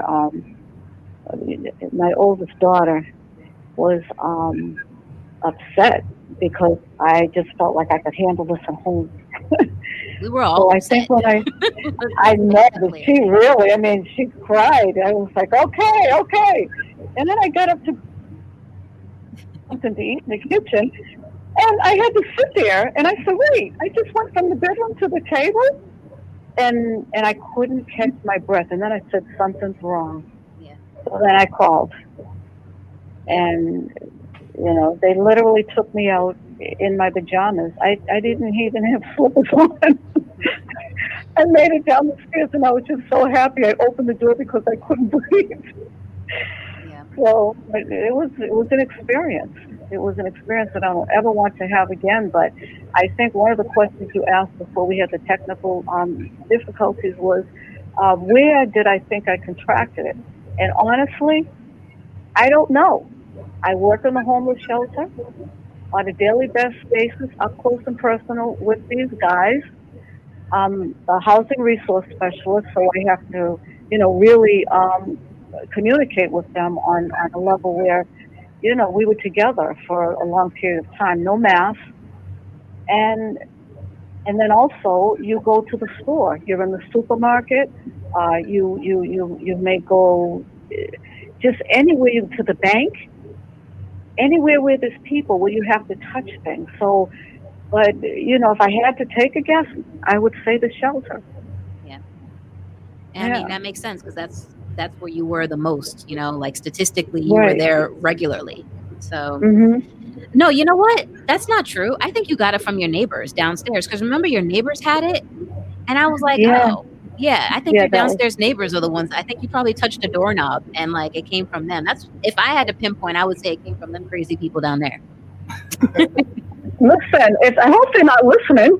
my oldest daughter was upset because I just felt like I could handle this at home. We were all so upset. I think when I know that she really, I mean, she cried. I was like, okay. And then I got up to something to eat in the kitchen, and I had to sit there, and I said, wait, I just went from the bedroom to the table, and I couldn't catch my breath. And then I said, something's wrong. Yeah. So then I called. And, you know, they literally took me out in my pajamas. I didn't even have slippers on. I made it down the stairs, and I was just so happy. I opened the door because I couldn't breathe. Yeah. So it was an experience. It was an experience that I don't ever want to have again. But I think one of the questions you asked before we had the technical difficulties was, where did I think I contracted it? And honestly, I don't know. I work in the homeless shelter on a daily basis, up close and personal with these guys. I'm a housing resource specialist, so I have to, really communicate with them on a level where, we were together for a long period of time, no mask. And then also you go to the store, you're in the supermarket, you may go just anywhere, to the bank, anywhere where there's people, where you have to touch things. So, but, if I had to take a guess, I would say the shelter. Yeah. And I mean, that makes sense, because that's where you were the most, like statistically, you were there regularly. So, no, you know what? That's not true. I think you got it from your neighbors downstairs, because remember your neighbors had it? And I was like, yeah, I think your downstairs neighbors are the ones. I think you probably touched a doorknob and like it came from them. That's, if I had to pinpoint, I would say it came from them crazy people down there. Listen, I hope they're not listening.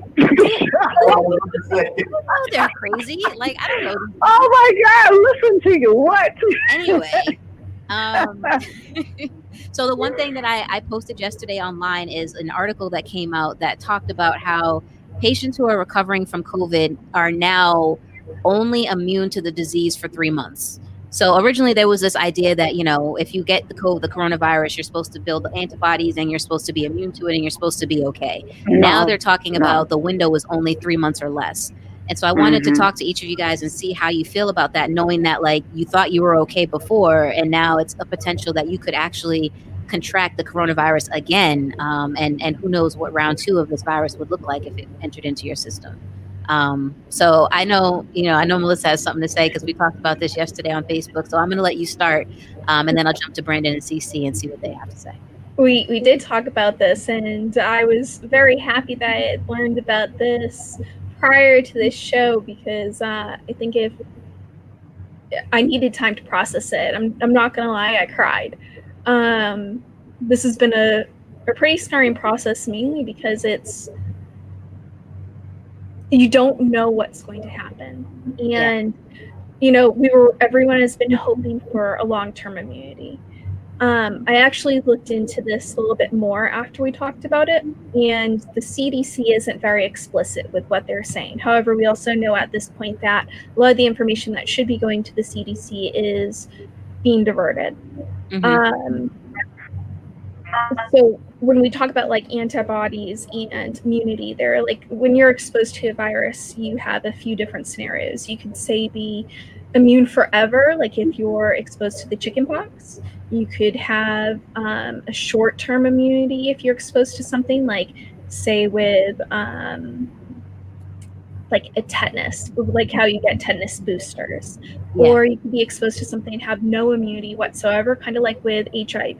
Oh, they're crazy. Like, I don't know. Oh my God, listen to you. What? Anyway. So the one thing that I posted yesterday online is an article that came out that talked about how patients who are recovering from COVID are now only immune to the disease for 3 months. So originally there was this idea that, if you get the coronavirus, you're supposed to build antibodies and you're supposed to be immune to it and you're supposed to be okay. Now they're talking about the window is only 3 months or less. And so I wanted to talk to each of you guys and see how you feel about that, knowing that like you thought you were okay before and now it's a potential that you could actually contract the coronavirus again. And who knows what round 2 of this virus would look like if it entered into your system. So I know Melissa has something to say because we talked about this yesterday on Facebook. So I'm going to let you start, and then I'll jump to Brandon and CC and see what they have to say. We did talk about this, and I was very happy that I had learned about this prior to this show because I think if I needed time to process it, I'm not going to lie, I cried. This has been a pretty scarring process, mainly because you don't know what's going to happen. And, everyone has been hoping for a long-term immunity. I actually looked into this a little bit more after we talked about it, and the CDC isn't very explicit with what they're saying. However, we also know at this point that a lot of the information that should be going to the CDC is being diverted. So when we talk about like antibodies and immunity, they're like when you're exposed to a virus, you have a few different scenarios. You could say be immune forever, like if you're exposed to the chickenpox. You could have a short-term immunity if you're exposed to something like, say, with like a tetanus, like how you get tetanus boosters. Or you could be exposed to something and have no immunity whatsoever, kind of like with HIV.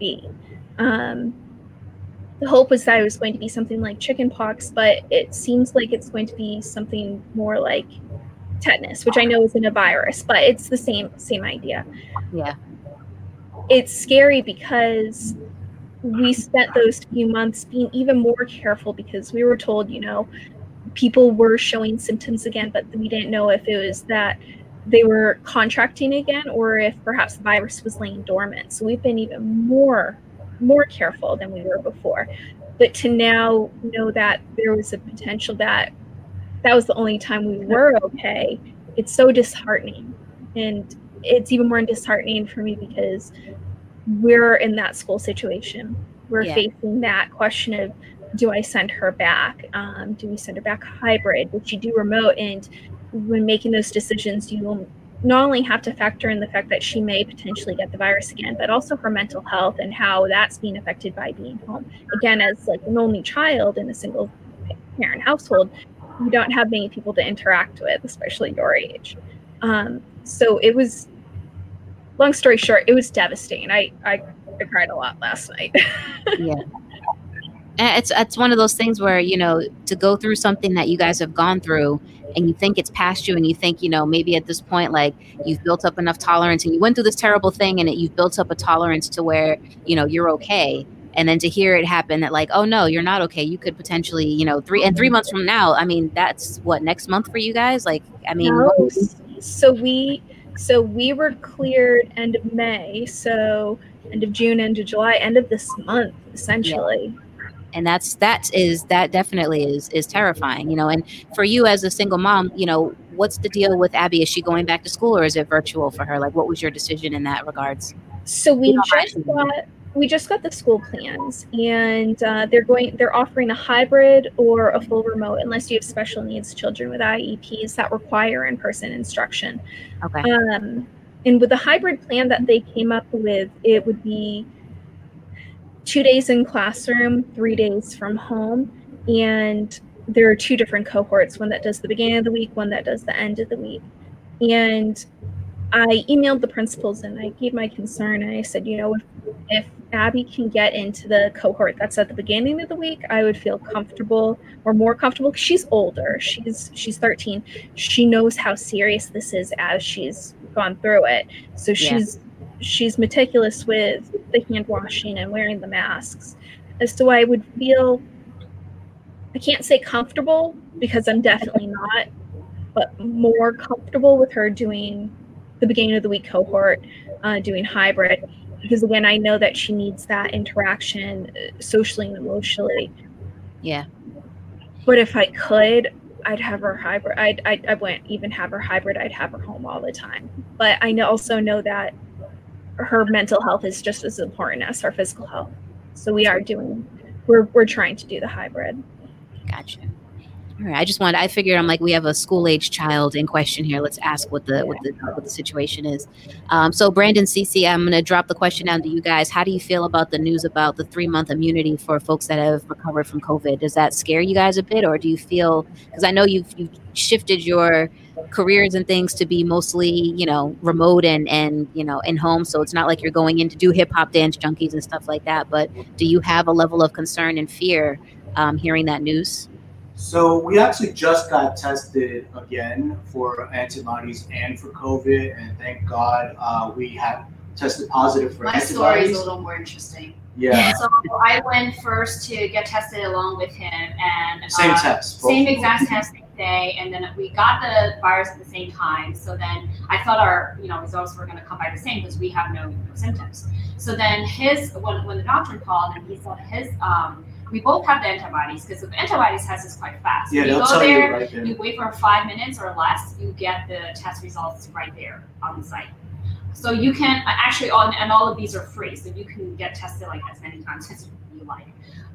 The hope was that it was going to be something like chickenpox, but it seems like it's going to be something more like tetanus, which I know isn't a virus, but it's the same idea. Yeah. It's scary because we spent those few months being even more careful because we were told, people were showing symptoms again, but we didn't know if it was that they were contracting again or if perhaps the virus was laying dormant. So we've been even more careful than we were before. But to now know that there was a potential that was the only time we were okay, it's so disheartening. And it's even more disheartening for me because we're in that school situation. We're facing that question of, do I send her back? Do we send her back hybrid? Would she do remote? And when making those decisions, you will not only have to factor in the fact that she may potentially get the virus again, but also her mental health and how that's being affected by being home. Again, as like an only child in a single parent household, you don't have many people to interact with, especially your age. So it was, long story short, it was devastating. I cried a lot last night. Yeah. And it's one of those things where, to go through something that you guys have gone through and you think it's past you and you think, maybe at this point, like you've built up enough tolerance and you went through this terrible thing and you've built up a tolerance to where, you're okay. And then to hear it happen that like, oh no, you're not okay. You could potentially, 3 months from now, I mean, that's what, next month for you guys? Like, I mean, So we were cleared end of May. So end of June, end of July, end of this month, essentially. Yeah. And that definitely is terrifying, and for you as a single mom, what's the deal with Abby? Is she going back to school or is it virtual for her? Like, what was your decision in that regards? So we just got the school plans, and they're offering a hybrid or a full remote unless you have special needs children with IEPs that require in-person instruction. Okay. And with the hybrid plan that they came up with, it would be 2 days in classroom, 3 days from home. And there are 2 different cohorts, one that does the beginning of the week, one that does the end of the week. And I emailed the principals and I gave my concern. And I said, if Abby can get into the cohort that's at the beginning of the week, I would feel comfortable or more comfortable. She's older. She's 13. She knows how serious this is as she's gone through it. So she's meticulous with the hand washing and wearing the masks. As to why I would feel, I can't say comfortable because I'm definitely not, but more comfortable with her doing the beginning of the week cohort, doing hybrid, because again, I know that she needs that interaction socially and emotionally. Yeah. But if I could, I'd have her hybrid. I wouldn't even have her hybrid. I'd have her home all the time. But I also know that her mental health is just as important as her physical health. So we're trying to do the hybrid. Gotcha. All right. I figured we have a school age child in question here. Let's ask what the situation is. So Brandon, Cece, I'm going to drop the question down to you guys. How do you feel about the news about the 3-month immunity for folks that have recovered from COVID? Does that scare you guys a bit, or do you feel, because I know you've shifted your careers and things to be mostly, remote and in home. So it's not like you're going in to do hip hop dance junkies and stuff like that. But do you have a level of concern and fear hearing that news? So we actually just got tested again for antibodies and for COVID, and thank God we have tested positive for antibodies. My story is a little more interesting. Yeah. So I went first to get tested along with him, and same test, same exact testing day, and then we got the virus at the same time. So then I thought our results were going to come by the same because we have no symptoms. So then when the doctor called and he said his we both have the antibodies, because the antibodies test is quite fast. Yeah, you they'll go tell there, you right there. You wait for 5 minutes or less, you get the test results right there on the site. So you can actually, and all of these are free, so you can get tested as many times as you like.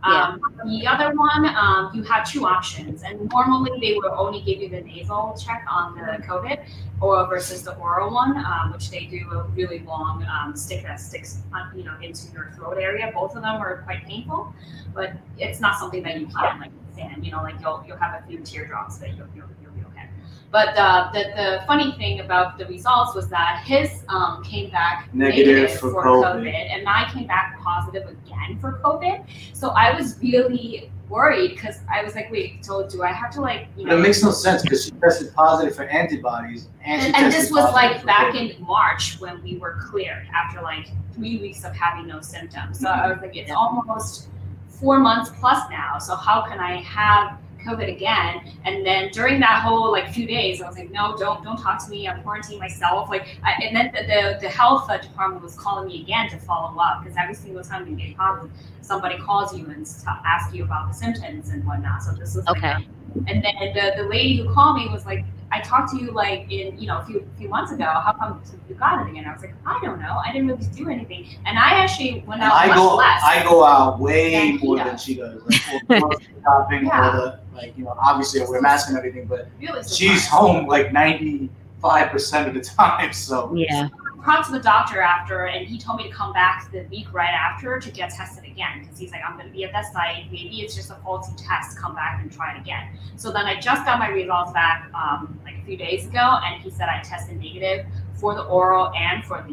The other one, you have 2 options, and normally they will only give you the nasal check on the COVID, or versus the oral one, which they do a really long stick that sticks, into your throat area. Both of them are quite painful, but it's not something that you can stand. You'll have a few teardrops, but you'll be okay. But the funny thing about the results was that his came back negative for COVID, and I came back positive again for COVID. So I was really worried because I was like, wait, so do I have to But it makes no sense because she tested positive for antibodies, and this was back in March when we were cleared after 3 weeks of having no symptoms. So I was like, it's almost 4 months plus now. So how can I have COVID again? And then during that whole few days, I was like, no, don't talk to me. I'm quarantining myself. And then the health department was calling me again to follow up, because every single time you get positive, somebody calls you and asks you about the symptoms and whatnot. So this was okay. And then the lady who called me was like, I talked to you in a few months ago. How come you got it again? I was like, I don't know. I didn't really do anything. And I actually went out less. I go out way more than she does. For shopping, or obviously I wear masks and everything, but really she's home 95% of the time. So yeah. I talked to the doctor after, and he told me to come back the week right after to get tested again, because he's like, I'm going to be at that site. Maybe it's just a faulty test. Come back and try it again. So then I just got my results back a few days ago, and he said I tested negative for the oral and for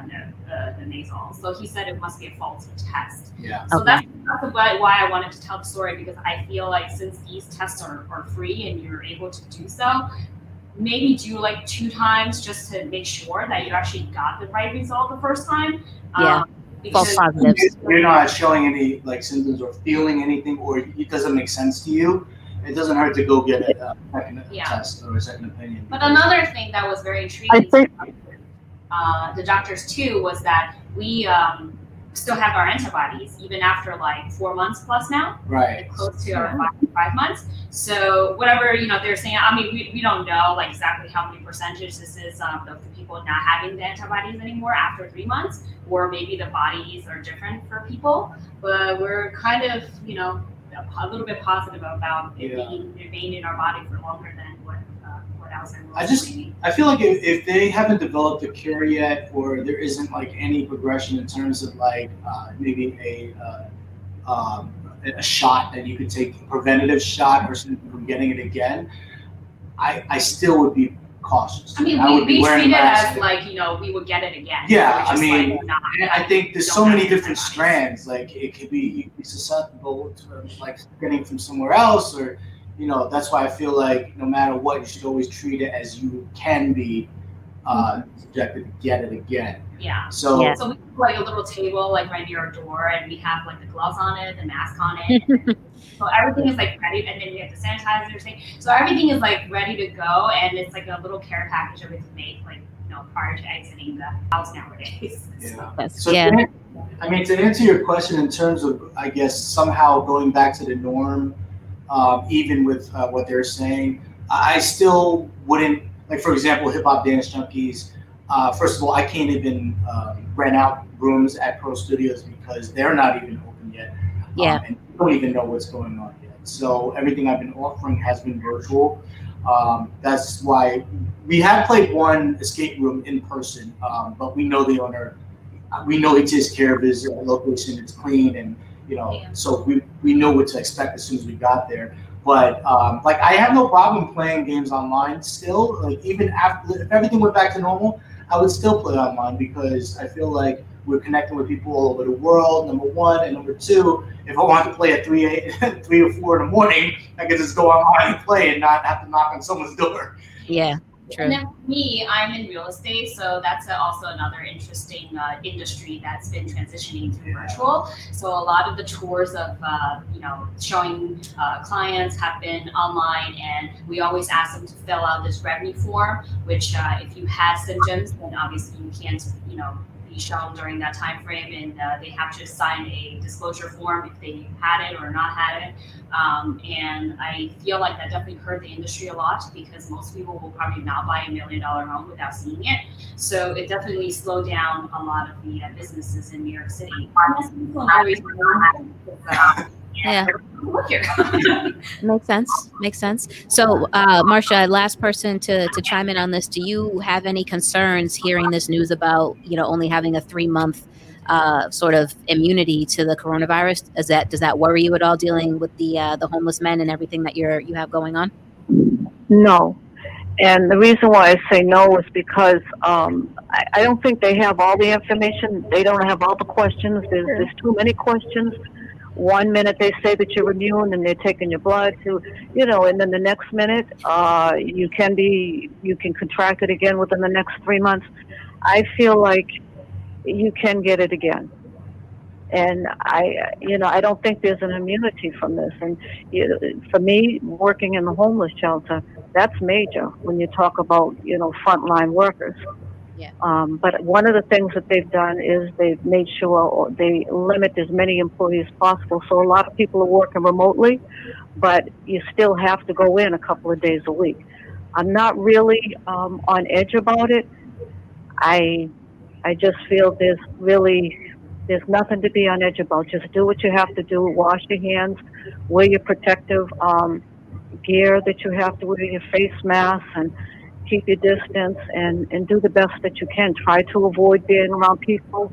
the nasal. So he said it must be a faulty test. Yeah. So that's why I wanted to tell the story, because I feel since these tests are free and you're able to do so, maybe do 2 times just to make sure that you actually got the right result the first time. Yeah. False positives. You're not showing any symptoms or feeling anything, or it doesn't make sense to you. It doesn't hurt to go get a second test or a second opinion. But another thing that was very intriguing to the doctors too was that we still have our antibodies even after like 4 months plus now, Right. close to our 5 months. So whatever, they're saying, I mean, we don't know like exactly how many percentage this is of the people not having the antibodies anymore after 3 months, or maybe the bodies are different for people, but we're kind of, a little bit positive about it being in our body for longer than what else. I feel like if they haven't developed a cure yet, or there isn't like any progression in terms of like maybe a shot that you could take, a preventative shot or something from getting it again, I still would be cautious. I mean, I would we treat it as like, we would get it again. Yeah, So I mean, I think there's so many different antibodies. strands. Like you could be susceptible to like getting from somewhere else, or that's why I feel like no matter what, you should always treat it as you can be subjected to get it again. Yeah. So we have like a little table like right near our door, and we have like the gloves on it, the mask on it. So everything is like ready, and then we have the sanitizer thing. So everything is like ready to go, and it's like a little care package that we can make like prior to exiting the house nowadays. Yeah. So I mean, to answer your question in terms of, I guess, somehow going back to the norm, even with what they're saying, I still wouldn't, like, for example, Hip Hop Dance Junkies. First of all, I can't even rent out rooms at Pro Studios because they're not even open yet. Yeah. And we don't even know what's going on yet. So everything I've been offering has been virtual. That's why we have played one escape room in person, but we know the owner. We know he takes care of his location. It's clean, and so we know what to expect as soon as we got there. But like, I have no problem playing games online still. Like, even after, if everything went back to normal, I would still play online because I feel like we're connecting with people all over the world, number one. And number two, if I want to play at 3 or 4 in the morning, I can just go online and play and not have to knock on someone's door. Yeah, true. And then for me, I'm in real estate, so that's also another interesting industry that's been transitioning to virtual. So a lot of the tours of, showing clients have been online, and we always ask them to fill out this revenue form, which if you had symptoms, then obviously you can't, be shown during that time frame, and they have to sign a disclosure form if they had it or not had it. And I feel like that definitely hurt the industry a lot because most people will probably not buy $1 million home without seeing it. So it definitely slowed down a lot of the businesses in New York City. Yeah. Look here. Makes sense. So, Marcia, last person to chime in on this. Do you have any concerns hearing this news about, only having a 3-month sort of immunity to the coronavirus? Does that worry you at all, dealing with the homeless men and everything that you have going on? No. And the reason why I say no is because I don't think they have all the information. They don't have all the questions. There's too many questions. 1 minute they say that you're immune and they're taking your blood and then the next minute you can contract it again within the next 3 months. I feel like you can get it again. And I don't think there's an immunity from this. And for me, working in the homeless shelter, that's major when you talk about, frontline workers. Yeah. But one of the things that they've done is they've made sure they limit as many employees as possible. So a lot of people are working remotely, but you still have to go in a couple of days a week. I'm not really on edge about it. I just feel there's nothing to be on edge about. Just do what you have to do. Wash your hands. Wear your protective gear that you have to wear, your face mask, and keep your distance and do the best that you can. Try to avoid being around people,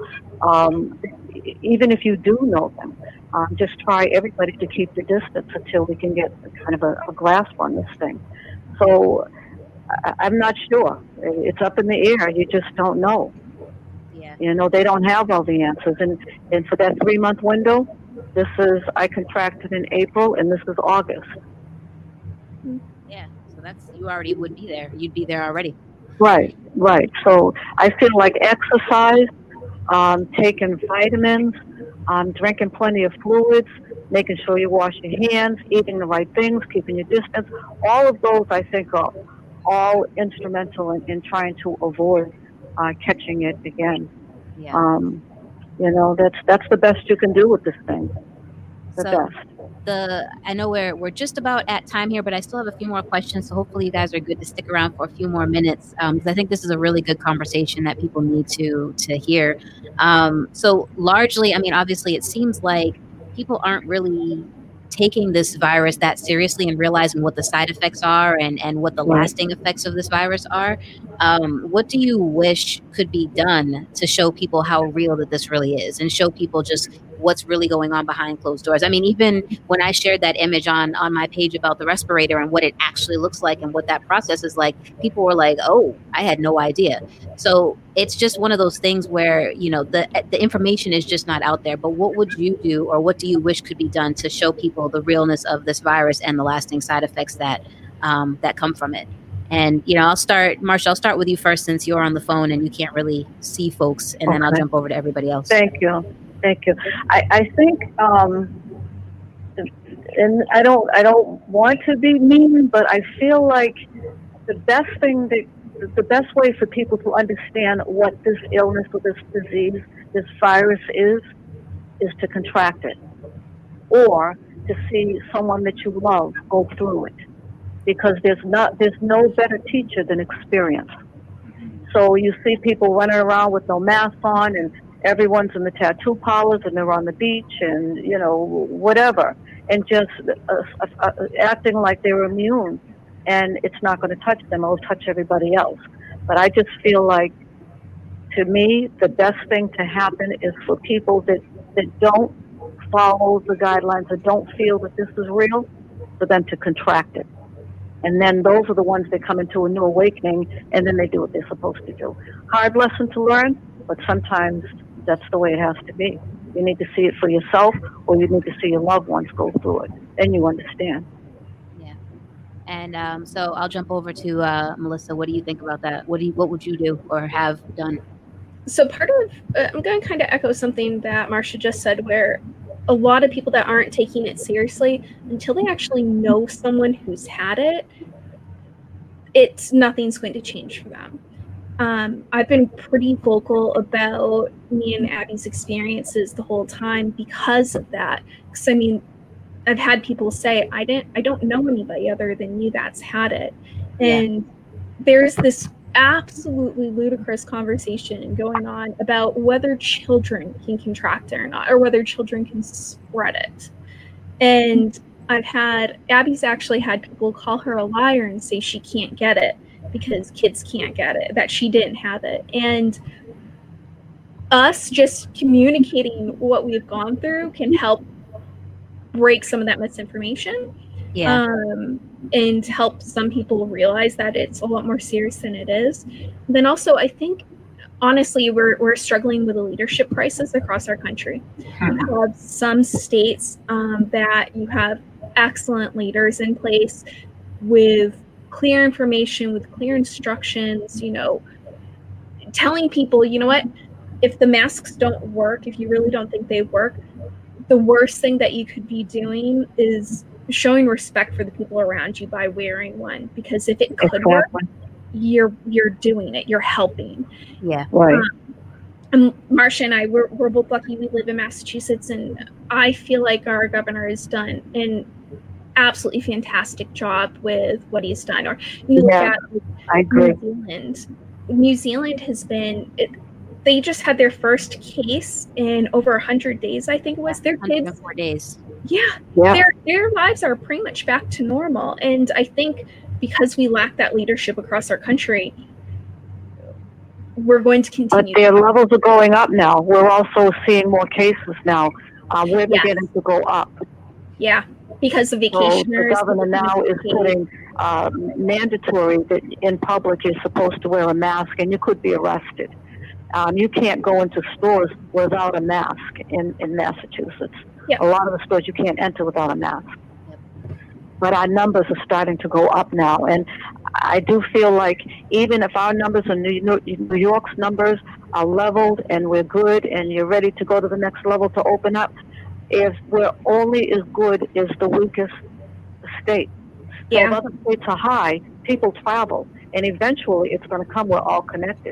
even if you do know them. Just try everybody to keep the distance until we can get kind of a grasp on this thing. So I'm not sure. It's up in the air. You just don't know. Yeah. They don't have all the answers. And for that 3-month window, I contracted in April, and this is August. Yeah. So you already would be there. You'd be there already. Right. So I feel like exercise, taking vitamins, drinking plenty of fluids, making sure you wash your hands, eating the right things, keeping your distance. All of those, I think, are all instrumental in trying to avoid catching it again. Yeah. You know, that's the best you can do with this thing. The best. I know we're just about at time here, but I still have a few more questions. So hopefully you guys are good to stick around for a few more minutes, because I think this is a really good conversation that people need to hear. So largely, I mean, obviously, it seems like people aren't really taking this virus that seriously and realizing what the side effects are and what the lasting effects of this virus are. What do you wish could be done to show people how real that this really is, and show people just what's really going on behind closed doors? I mean, even when I shared that image on my page about the respirator and what it actually looks like and what that process is like, people were like, oh, I had no idea. So it's just one of those things where, you know, the information is just not out there. But what would you do, or what do you wish could be done to show people the realness of this virus and the lasting side effects that that come from it? And, you know, Marsha, I'll start with you first, since you're on the phone and you can't really see folks, and then I'll jump over to everybody else. Thank you. I think, and I don't want to be mean, but I feel like the best way for people to understand what this illness or this disease, this virus is to contract it, or to see someone that you love go through it, because there's no better teacher than experience. So you see people running around with no mask on, and everyone's in the tattoo parlors, and they're on the beach, and, you know, whatever, and just acting like they're immune, and it's not going to touch them. It'll touch everybody else. But I just feel like, to me, the best thing to happen is for people that don't follow the guidelines, that don't feel that this is real, for them to contract it. And then those are the ones that come into a new awakening, and then they do what they're supposed to do. Hard lesson to learn, but sometimes that's the way it has to be. You need to see it for yourself, or you need to see your loved ones go through it. Then you understand. Yeah. And so I'll jump over to Melissa. What do you think about that? What would you do or have done? So part of, I'm going to kind of echo something that Marsha just said, where a lot of people that aren't taking it seriously, until they actually know someone who's had it, nothing's going to change for them. I've been pretty vocal about me and Abby's experiences the whole time because of that. Because, I mean, I've had people say, I don't know anybody other than you that's had it. And there's this absolutely ludicrous conversation going on about whether children can contract it or not, or whether children can spread it. And Abby's actually had people call her a liar and say she can't get it because kids can't get it, that she didn't have it. And us just communicating what we've gone through can help break some of that misinformation. And help some people realize that it's a lot more serious than it is. And then also, I think, honestly, we're struggling with a leadership crisis across our country. You have some states that you have excellent leaders in place with clear information, with clear instructions, you know, telling people, you know what, if the masks don't work, if you really don't think they work, the worst thing that you could be doing is showing respect for the people around you by wearing one, because if it could work, you're doing it, you're helping. Right. Marsha and I, we're both lucky we live in Massachusetts, and I feel like our governor has done an absolutely fantastic job with what he's done. Or you look at New Zealand has been, they just had their first case in over 100 days, I think it was. Their kids, 104 days. Their lives are pretty much back to normal. And I think because we lack that leadership across our country, we're going to continue. But their levels are going up now. We're also seeing more cases now. We're beginning to go up. Yeah, because of vacationers. So the governor now is putting mandatory that in public you're supposed to wear a mask, and you could be arrested. You can't go into stores without a mask in Massachusetts. A lot of the stores you can't enter without a mask. But our numbers are starting to go up now. And I do feel like even if our numbers and New York's numbers are leveled and we're good and you're ready to go to the next level to open up, if we're only as good as the weakest state. So if other states are high, people travel. And eventually it's going to come, we're all connected.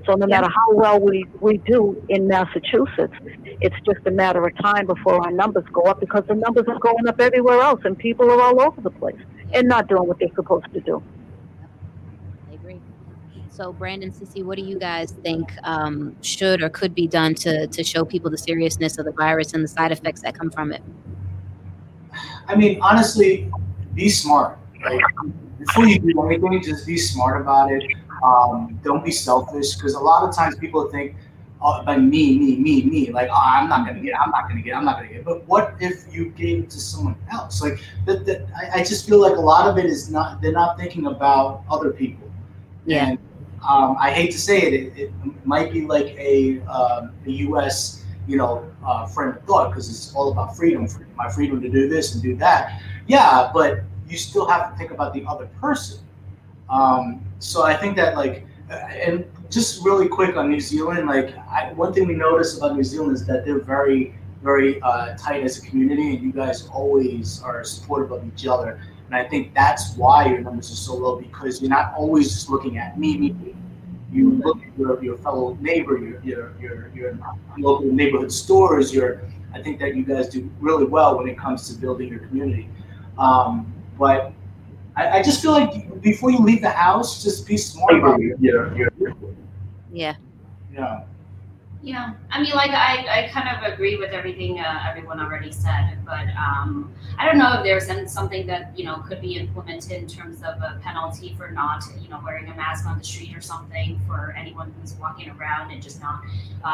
So no matter how well we do in Massachusetts, it's just a matter of time before our numbers go up, because the numbers are going up everywhere else and people are all over the place and not doing what they're supposed to do. I agree. So Brandon, Sissy, what do you guys think should or could be done to show people the seriousness of the virus and the side effects that come from it? I mean, honestly, be smart. Like, before you do anything, just be smart about it. Don't be selfish, because a lot of times people think, oh, like me. Like, oh, I'm not gonna get. But what if you gave it to someone else? Like, I just feel like a lot of it is not. They're not thinking about other people. Yeah. And I hate to say it. It might be like a U.S. Frame of thought, because it's all about freedom. My freedom to do this and do that. Yeah, but you still have to think about the other person. So I think that, like, and just really quick on New Zealand, like, one thing we notice about New Zealand is that they're very, very tight as a community, and you guys always are supportive of each other. And I think that's why your numbers are so low, because you're not always just looking at me. You look at your fellow neighbor, your local neighborhood stores. I think that you guys do really well when it comes to building your community. But I just feel like before you leave the house, just be smart about it. Yeah. Yeah, I mean, like, I kind of agree with everything everyone already said, but I don't know if there's something that, could be implemented in terms of a penalty for not, wearing a mask on the street or something for anyone who's walking around and just not,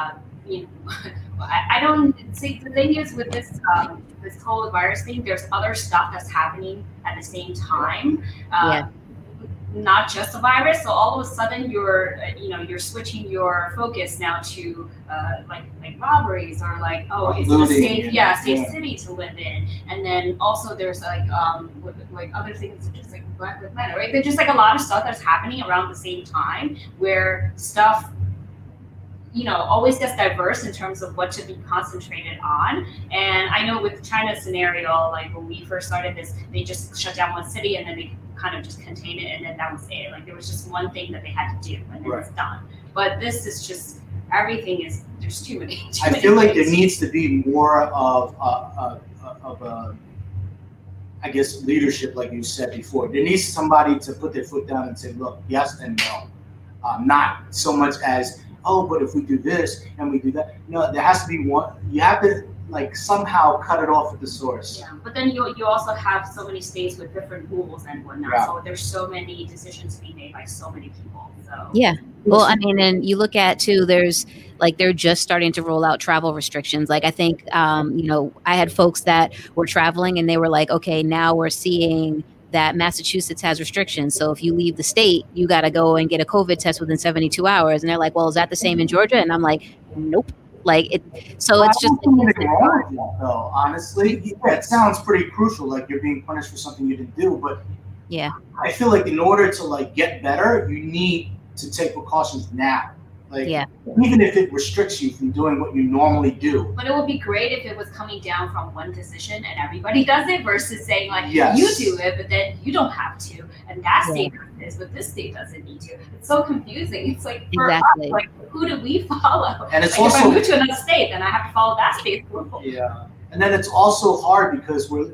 I don't see. The thing is with this this whole virus thing, there's other stuff that's happening at the same time. Not just a virus, so all of a sudden you're switching your focus now to like robberies, or like, oh, is it a safe city to live in? And then also there's like other things such as like Black Lives Matter, right? There's just like a lot of stuff that's happening around the same time, where stuff always gets diverse in terms of what should be concentrated on. And I know with China's scenario, like when we first started this, they just shut down one city and then they kind of just contained it, and then that was it. Like, there was just one thing that they had to do, and then it's done. But this is just, everything is, there's too many I feel like there needs to be more of a, I guess, leadership, like you said before. There needs somebody to put their foot down and say, look, yes and no. Not so much as, oh, but if we do this and we do that. No, there has to be one. You have to, like, somehow cut it off at the source. Yeah, but then you also have so many states with different rules and whatnot. Yeah. So there's so many decisions to be made by so many people. So yeah. Well, I mean, and you look at too, there's like, they're just starting to roll out travel restrictions. Like, I think, I had folks that were traveling and they were like, okay, now we're seeing that Massachusetts has restrictions. So if you leave the state, you got to go and get a COVID test within 72 hours. And they're like, well, is that the same in Georgia? And I'm like, nope. Like, it's just. Though, honestly, it sounds pretty crucial. Like, you're being punished for something you didn't do. But yeah, I feel like in order to, like, get better, you need to take precautions now. Like, even if it restricts you from doing what you normally do. But it would be great if it was coming down from one decision and everybody does it, versus saying, like, you do it, but then you don't have to. And that state does this, but this state doesn't need to. It's so confusing. It's like, for us, like, who do we follow? And it's like, also, if I move to another state, then I have to follow that state's rule. Yeah. And then it's also hard because we're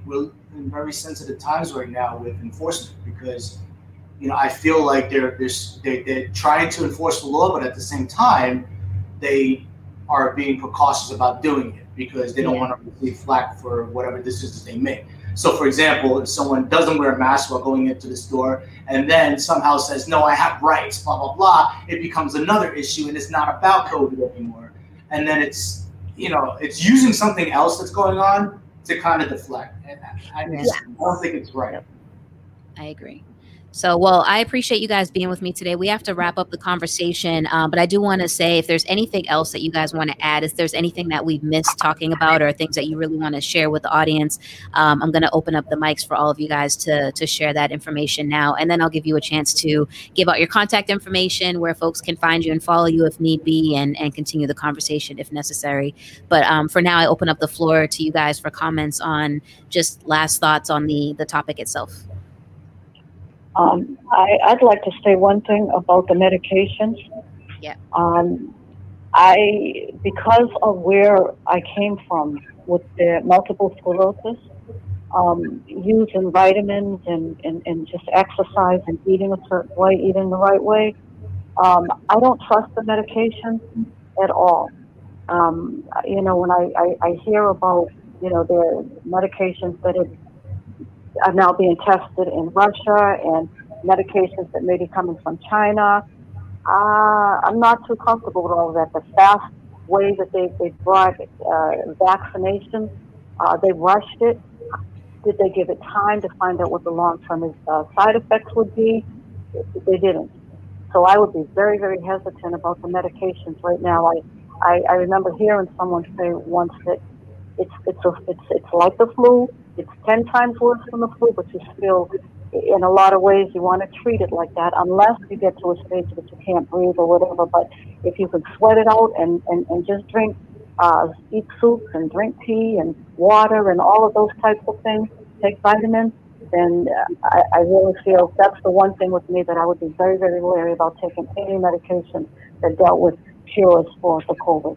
in very sensitive times right now with enforcement, because I feel like they're trying to enforce the law, but at the same time, they are being precautious about doing it because they don't want to receive flack for whatever decisions they make. So, for example, if someone doesn't wear a mask while going into the store and then somehow says, no, I have rights, blah, blah, blah, it becomes another issue, and it's not about COVID anymore. And then it's using something else that's going on to kind of deflect. And I don't think it's right. I agree. So, well, I appreciate you guys being with me today. We have to wrap up the conversation, but I do want to say, if there's anything else that you guys want to add, if there's anything that we've missed talking about or things that you really want to share with the audience, I'm going to open up the mics for all of you guys to share that information now. And then I'll give you a chance to give out your contact information, where folks can find you and follow you if need be, and continue the conversation if necessary. But for now, I open up the floor to you guys for comments on just last thoughts on the topic itself. I'd like to say one thing about the medications. Yeah. Because of where I came from with the multiple sclerosis, using vitamins and just exercise and eating a certain way, eating the right way, I don't trust the medication at all. When I hear about, the medications that are now being tested in Russia and medications that may be coming from China, I'm not too comfortable with all of that. The fast way that they brought vaccination, they rushed it. Did they give it time to find out what the long-term side effects would be? They didn't. So I would be very, very hesitant about the medications right now. I remember hearing someone say once that it's like the flu. It's 10 times worse than the flu, but you still, in a lot of ways, you want to treat it like that, unless you get to a stage that you can't breathe or whatever. But if you can sweat it out and just drink, eat soups and drink tea and water and all of those types of things, take vitamins, then I really feel that's the one thing with me that I would be very, very wary about taking any medication that dealt with cures for COVID.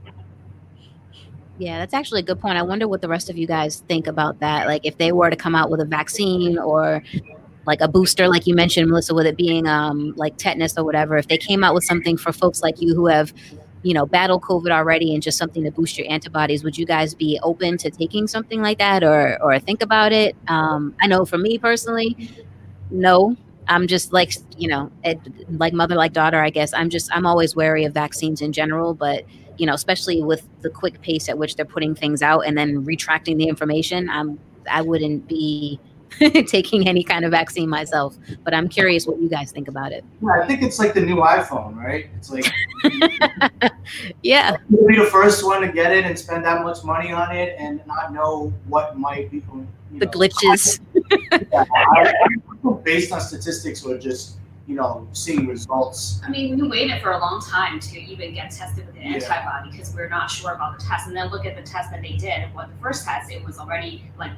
Yeah, that's actually a good point. I wonder what the rest of you guys think about that. Like if they were to come out with a vaccine or like a booster, like you mentioned, Melissa, with it being like tetanus or whatever, if they came out with something for folks like you who have, battled COVID already and just something to boost your antibodies, would you guys be open to taking something like that or think about it? I know for me personally, no. I'm just like, like mother, like daughter, I guess. I'm always wary of vaccines in general, but especially with the quick pace at which they're putting things out and then retracting the information, I wouldn't be taking any kind of vaccine myself. But I'm curious what you guys think about it. Yeah, I think it's like the new iPhone, right? It's like, yeah, you'll be the first one to get it and spend that much money on it and not know what might be the glitches. Based on statistics or just seeing results. I mean, we waited for a long time to even get tested with the antibody because we're not sure about the test. And then look at the test that they did. What the first test, it was already like,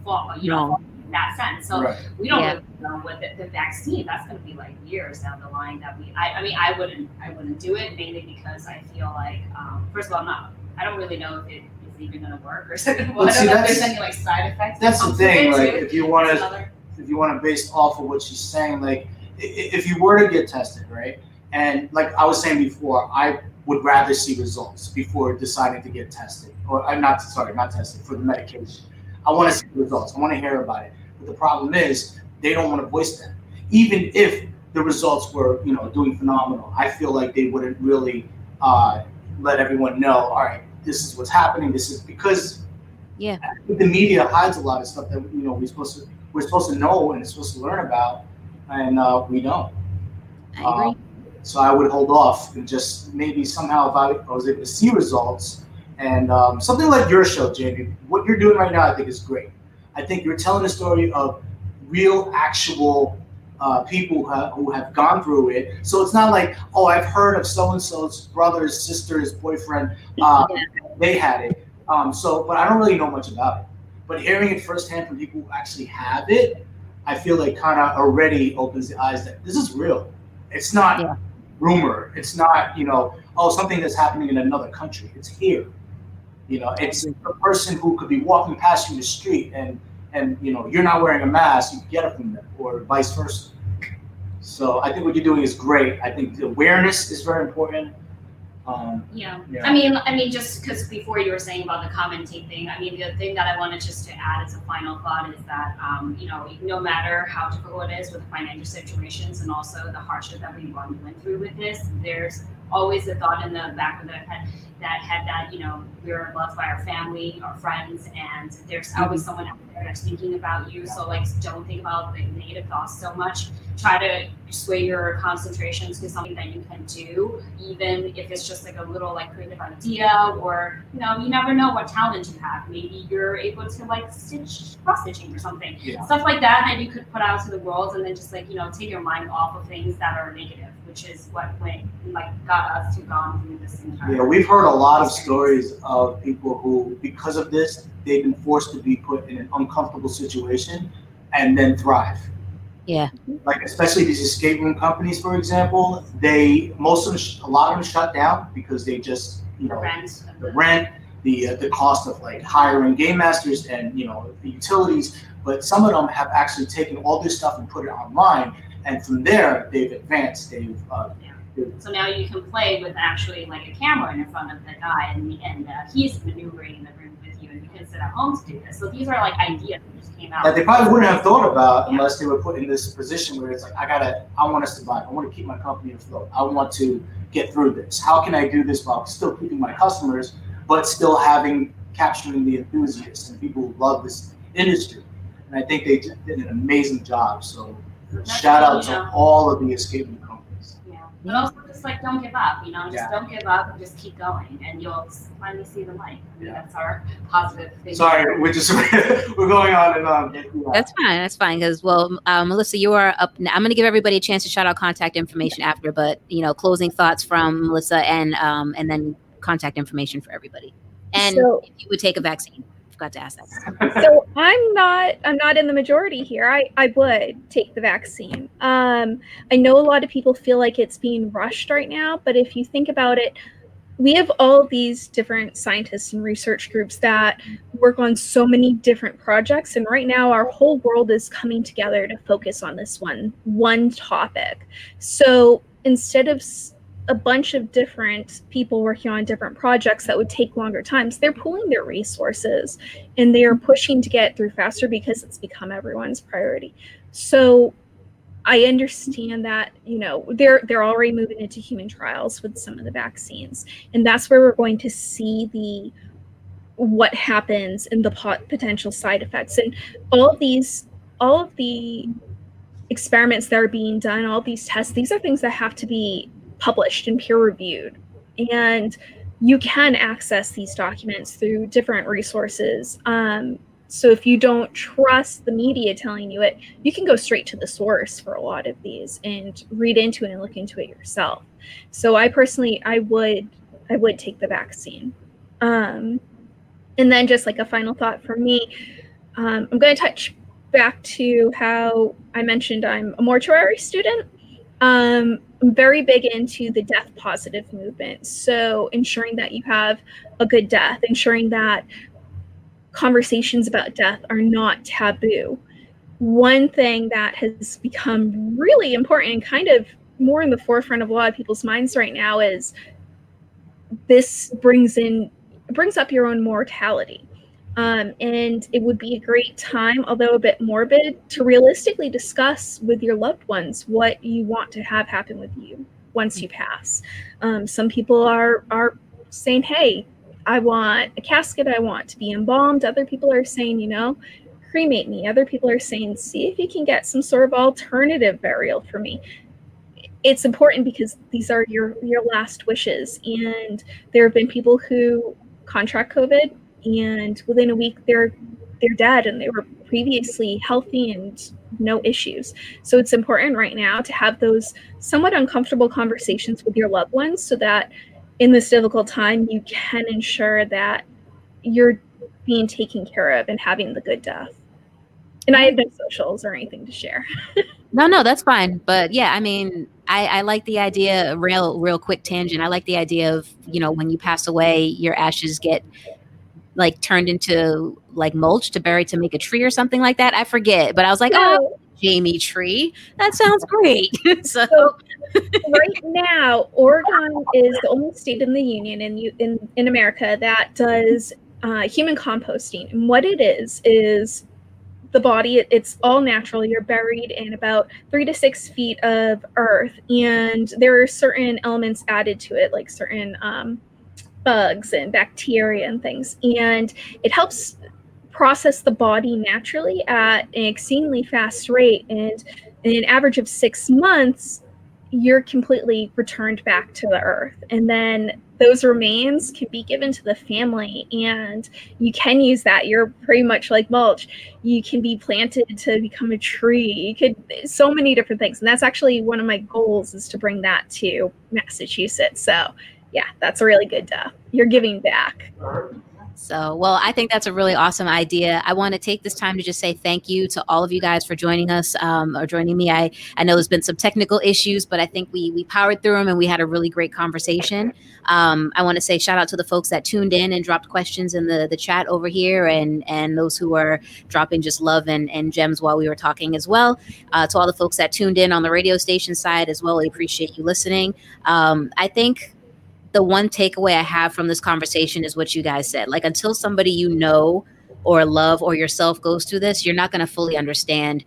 in that sense. So we don't really know what the vaccine. That's going to be like years down the line. I wouldn't do it mainly because I feel like first of all, I don't really know if it is even going to work or something. Well, I don't know if there's any like side effects. That's the thing. Like if you want to base off of what she's saying, like if you were to get tested, right? And like I was saying before, I would rather see results before deciding to get tested. Or not tested, for the medication. I want to see the results. I want to hear about it. But the problem is they don't want to voice them. Even if the results were, doing phenomenal, I feel like they wouldn't really let everyone know, all right, this is what's happening. This is because the media hides a lot of stuff that, we're supposed to know and supposed to learn about. And we don't. I agree. So I would hold off and just maybe somehow if I was able to see results and something like your show, Jamie, what you're doing right now, I think is great. I think you're telling a story of real, actual people who have gone through it. So it's not like, oh, I've heard of so-and-so's brother's sister's boyfriend. They had it. But I don't really know much about it. But hearing it firsthand from people who actually have it, I feel like kind of already opens the eyes that this is real. It's not rumor. It's not, something that's happening in another country. It's here. It's a person who could be walking past you in the street and you're not wearing a mask, you get it from them, or vice versa. So I think what you're doing is great. I think the awareness is very important. I mean, just because before you were saying about the commenting thing, I mean, the thing that I wanted just to add as a final thought is that, no matter how difficult it is with the financial situations and also the hardship that we went through with this, there's always a thought in the back of the head that we're loved by our family, our friends, and there's always someone out there that's thinking about you. So like, don't think about the negative thoughts so much. Try to sway your concentrations to something that you can do, even if it's just like a little like creative idea, or you never know what talent you have. Maybe you're able to like cross stitching or something, stuff like that you could put out to the world, and then just like take your mind off of things that are negative, which is what got us to gone through this entire. Yeah, we've heard a lot of stories of people who, because of this, they've been forced to be put in an uncomfortable situation and then thrive. Yeah. Like especially these escape room companies, for example, a lot of them shut down because they just, the rent, the cost of like hiring game masters and, the utilities. But some of them have actually taken all this stuff and put it online. And from there, they've advanced. So now you can play with actually like a camera in front of the guy, and he's maneuvering in the room with you, and you can sit at home to do this. So these are like ideas that just came out. That they probably wouldn't have thought about unless they were put in this position where it's like, I want to survive. I want to keep my company afloat. I want to get through this. How can I do this while still keeping my customers, but still capturing the enthusiasts and people who love this industry? And I think they did an amazing job. So shout out to all of the escape room companies. Yeah. But also just like don't give up, don't give up and just keep going, and you'll finally see the light. That's our positive thing. Sorry, we're going on and on. That's fine. Because Melissa, you are up. I'm going to give everybody a chance to shout out contact information after, but closing thoughts from Melissa and then contact information for everybody. And if you would take a vaccine. Forgot to ask that. So I'm not in the majority here. I would take the vaccine. I know a lot of people feel like it's being rushed right now, but if you think about it, we have all these different scientists and research groups that work on so many different projects, and right now our whole world is coming together to focus on this one topic. So instead of a bunch of different people working on different projects that would take longer times, they're pooling their resources and they are pushing to get through faster because it's become everyone's priority. So I understand that, they're already moving into human trials with some of the vaccines, and that's where we're going to see what happens and the potential side effects. And all of the experiments that are being done, all these tests, these are things that have to be published and peer reviewed, and you can access these documents through different resources. So if you don't trust the media telling you it, you can go straight to the source for a lot of these and read into it and look into it yourself. So I personally, I would take the vaccine. And then just like a final thought from me, I'm going to touch back to how I mentioned I'm a mortuary student. I'm very big into the death positive movement. So ensuring that you have a good death, ensuring that conversations about death are not taboo. One thing that has become really important and kind of more in the forefront of a lot of people's minds right now is this brings up your own mortality. And it would be a great time, although a bit morbid, to realistically discuss with your loved ones what you want to have happen with you once you pass. Some people are saying, hey, I want a casket, I want to be embalmed. Other people are saying, cremate me. Other people are saying, see if you can get some sort of alternative burial for me. It's important because these are your last wishes. And there have been people who contract COVID, and within a week they're dead, and they were previously healthy and no issues. So it's important right now to have those somewhat uncomfortable conversations with your loved ones so that in this difficult time you can ensure that you're being taken care of and having the good death. And I have no socials or anything to share. No, that's fine. But yeah, I mean, I like the idea, real quick tangent. I like the idea of, when you pass away, your ashes get like turned into like mulch to bury to make a tree or something like that. I forget, but I was like, oh, Jamie tree. That sounds great. So right now, Oregon is the only state in the union in America that does human composting. And what it is the body, it's all natural. You're buried in about 3 to 6 feet of earth, and there are certain elements added to it, like certain bugs and bacteria and things, and it helps process the body naturally at an exceedingly fast rate. And in an average of 6 months, you're completely returned back to the earth, and then those remains can be given to the family, and you can use that. You're pretty much like mulch. You can be planted to become a tree. So many different things, and that's actually one of my goals, is to bring that to Massachusetts. So yeah, that's a really good you're giving back. So, well, I think that's a really awesome idea. I want to take this time to just say thank you to all of you guys for joining us or joining me. I know there's been some technical issues, but I think we powered through them and we had a really great conversation. I want to say shout out to the folks that tuned in and dropped questions in the chat over here and those who are dropping just love and gems while we were talking as well. To all the folks that tuned in on the radio station side as well, we appreciate you listening. I think the one takeaway I have from this conversation is what you guys said. Like, until somebody you know or love or yourself goes through this, you're not going to fully understand,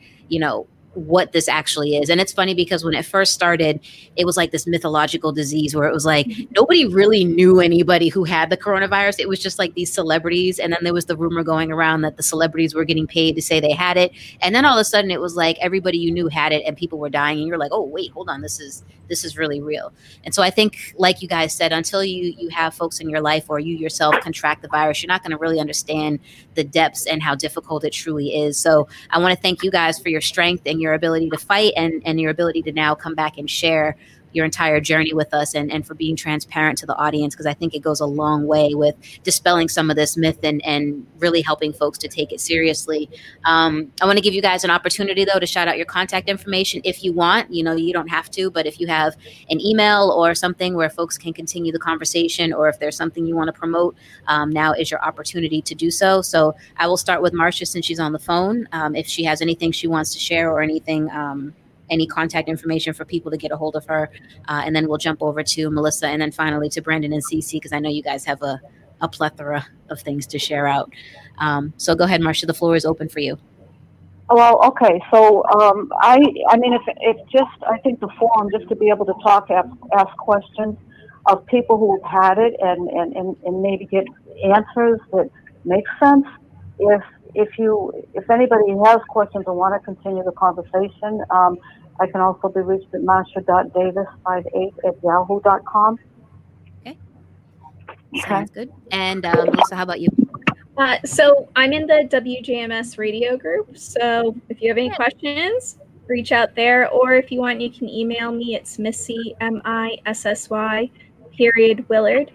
what this actually is. And it's funny because when it first started, it was like this mythological disease where it was like nobody really knew anybody who had the coronavirus. It was just like these celebrities. And then there was the rumor going around that the celebrities were getting paid to say they had it. And then all of a sudden it was like everybody you knew had it and people were dying. And you're like, oh, wait, hold on. This is really real. And so I think, like you guys said, until you have folks in your life or you yourself contract the virus, you're not going to really understand the depths and how difficult it truly is. So I want to thank you guys for your strength and your ability to fight and your ability to now come back and share your entire journey with us and for being transparent to the audience, because I think it goes a long way with dispelling some of this myth and really helping folks to take it seriously. I want to give you guys an opportunity, though, to shout out your contact information if you want. You don't have to, but if you have an email or something where folks can continue the conversation, or if there's something you want to promote, now is your opportunity to do so. So I will start with Marcia since she's on the phone. If she has anything she wants to share or anything, any contact information for people to get a hold of her. And then we'll jump over to Melissa and then finally to Brandon and Cece, because I know you guys have a plethora of things to share out. So go ahead, Marcia, the floor is open for you. Well, okay. So I mean, if just, I think the forum, just to be able to talk, ask questions of people who have had it and maybe get answers that make sense. If anybody has questions and want to continue the conversation, I can also be reached at marsha.davis58@yahoo.com. Okay. Sounds good. And Melissa, how about you? So I'm in the WJMS radio group. So if you have any questions, reach out there. Or if you want, you can email me. It's Missy, MISSY, Willard,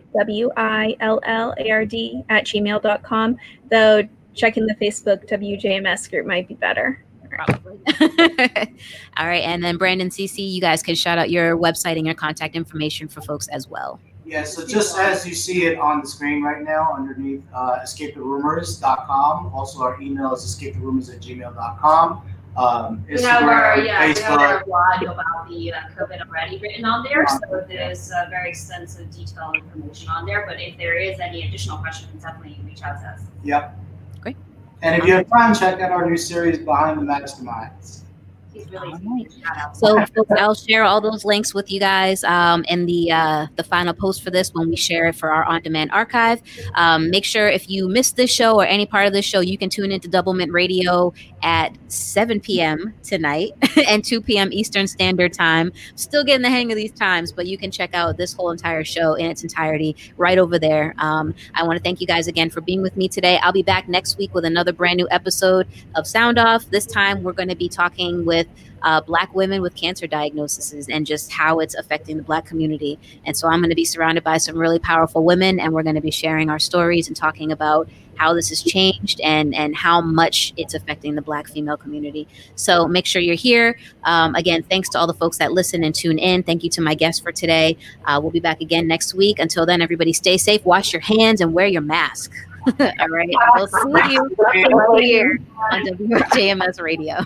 WILLARD @gmail.com. Though checking the Facebook WJMS group might be better. Probably. All right. And then Brandon, Cece, you guys can shout out your website and your contact information for folks as well. Yeah, so just as you see it on the screen right now underneath escapetherumors.com. Also, our email is escapetherumors@gmail.com. Instagram, we have our blog about the COVID already written on there. So there's very extensive detailed information on there. But if there is any additional questions, definitely reach out to us. Yep. Great. And if you have time, check out our new series, Behind the Masterminds. He's really So folks, I'll share all those links with you guys in the final post for this when we share it for our on-demand archive. Make sure if you missed this show or any part of this show, you can tune into Double Mint Radio at 7 p.m. tonight and 2 p.m. Eastern Standard Time. Still getting the hang of these times, but you can check out this whole entire show in its entirety right over there. I want to thank you guys again for being with me today. I'll be back next week with another brand new episode of Sound Off. This time we're going to be talking with Black women with cancer diagnoses and just how it's affecting the Black community. And so I'm going to be surrounded by some really powerful women, and we're going to be sharing our stories and talking about how this has changed and how much it's affecting the Black female community. So make sure you're here. Again, thanks to all the folks that listen and tune in. Thank you to my guests for today. We'll be back again next week. Until then, everybody stay safe, wash your hands, and wear your mask. All right. I will see you here on WJMS Radio.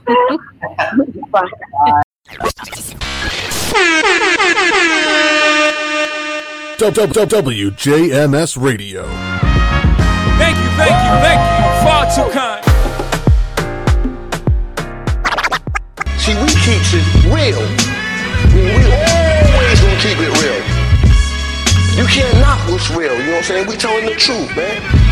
WJMS Radio. Thank you. Far too kind. See, we keeps it real. We always gonna keep it real. You can't knock what's real, you know what I'm saying? We telling the truth, man.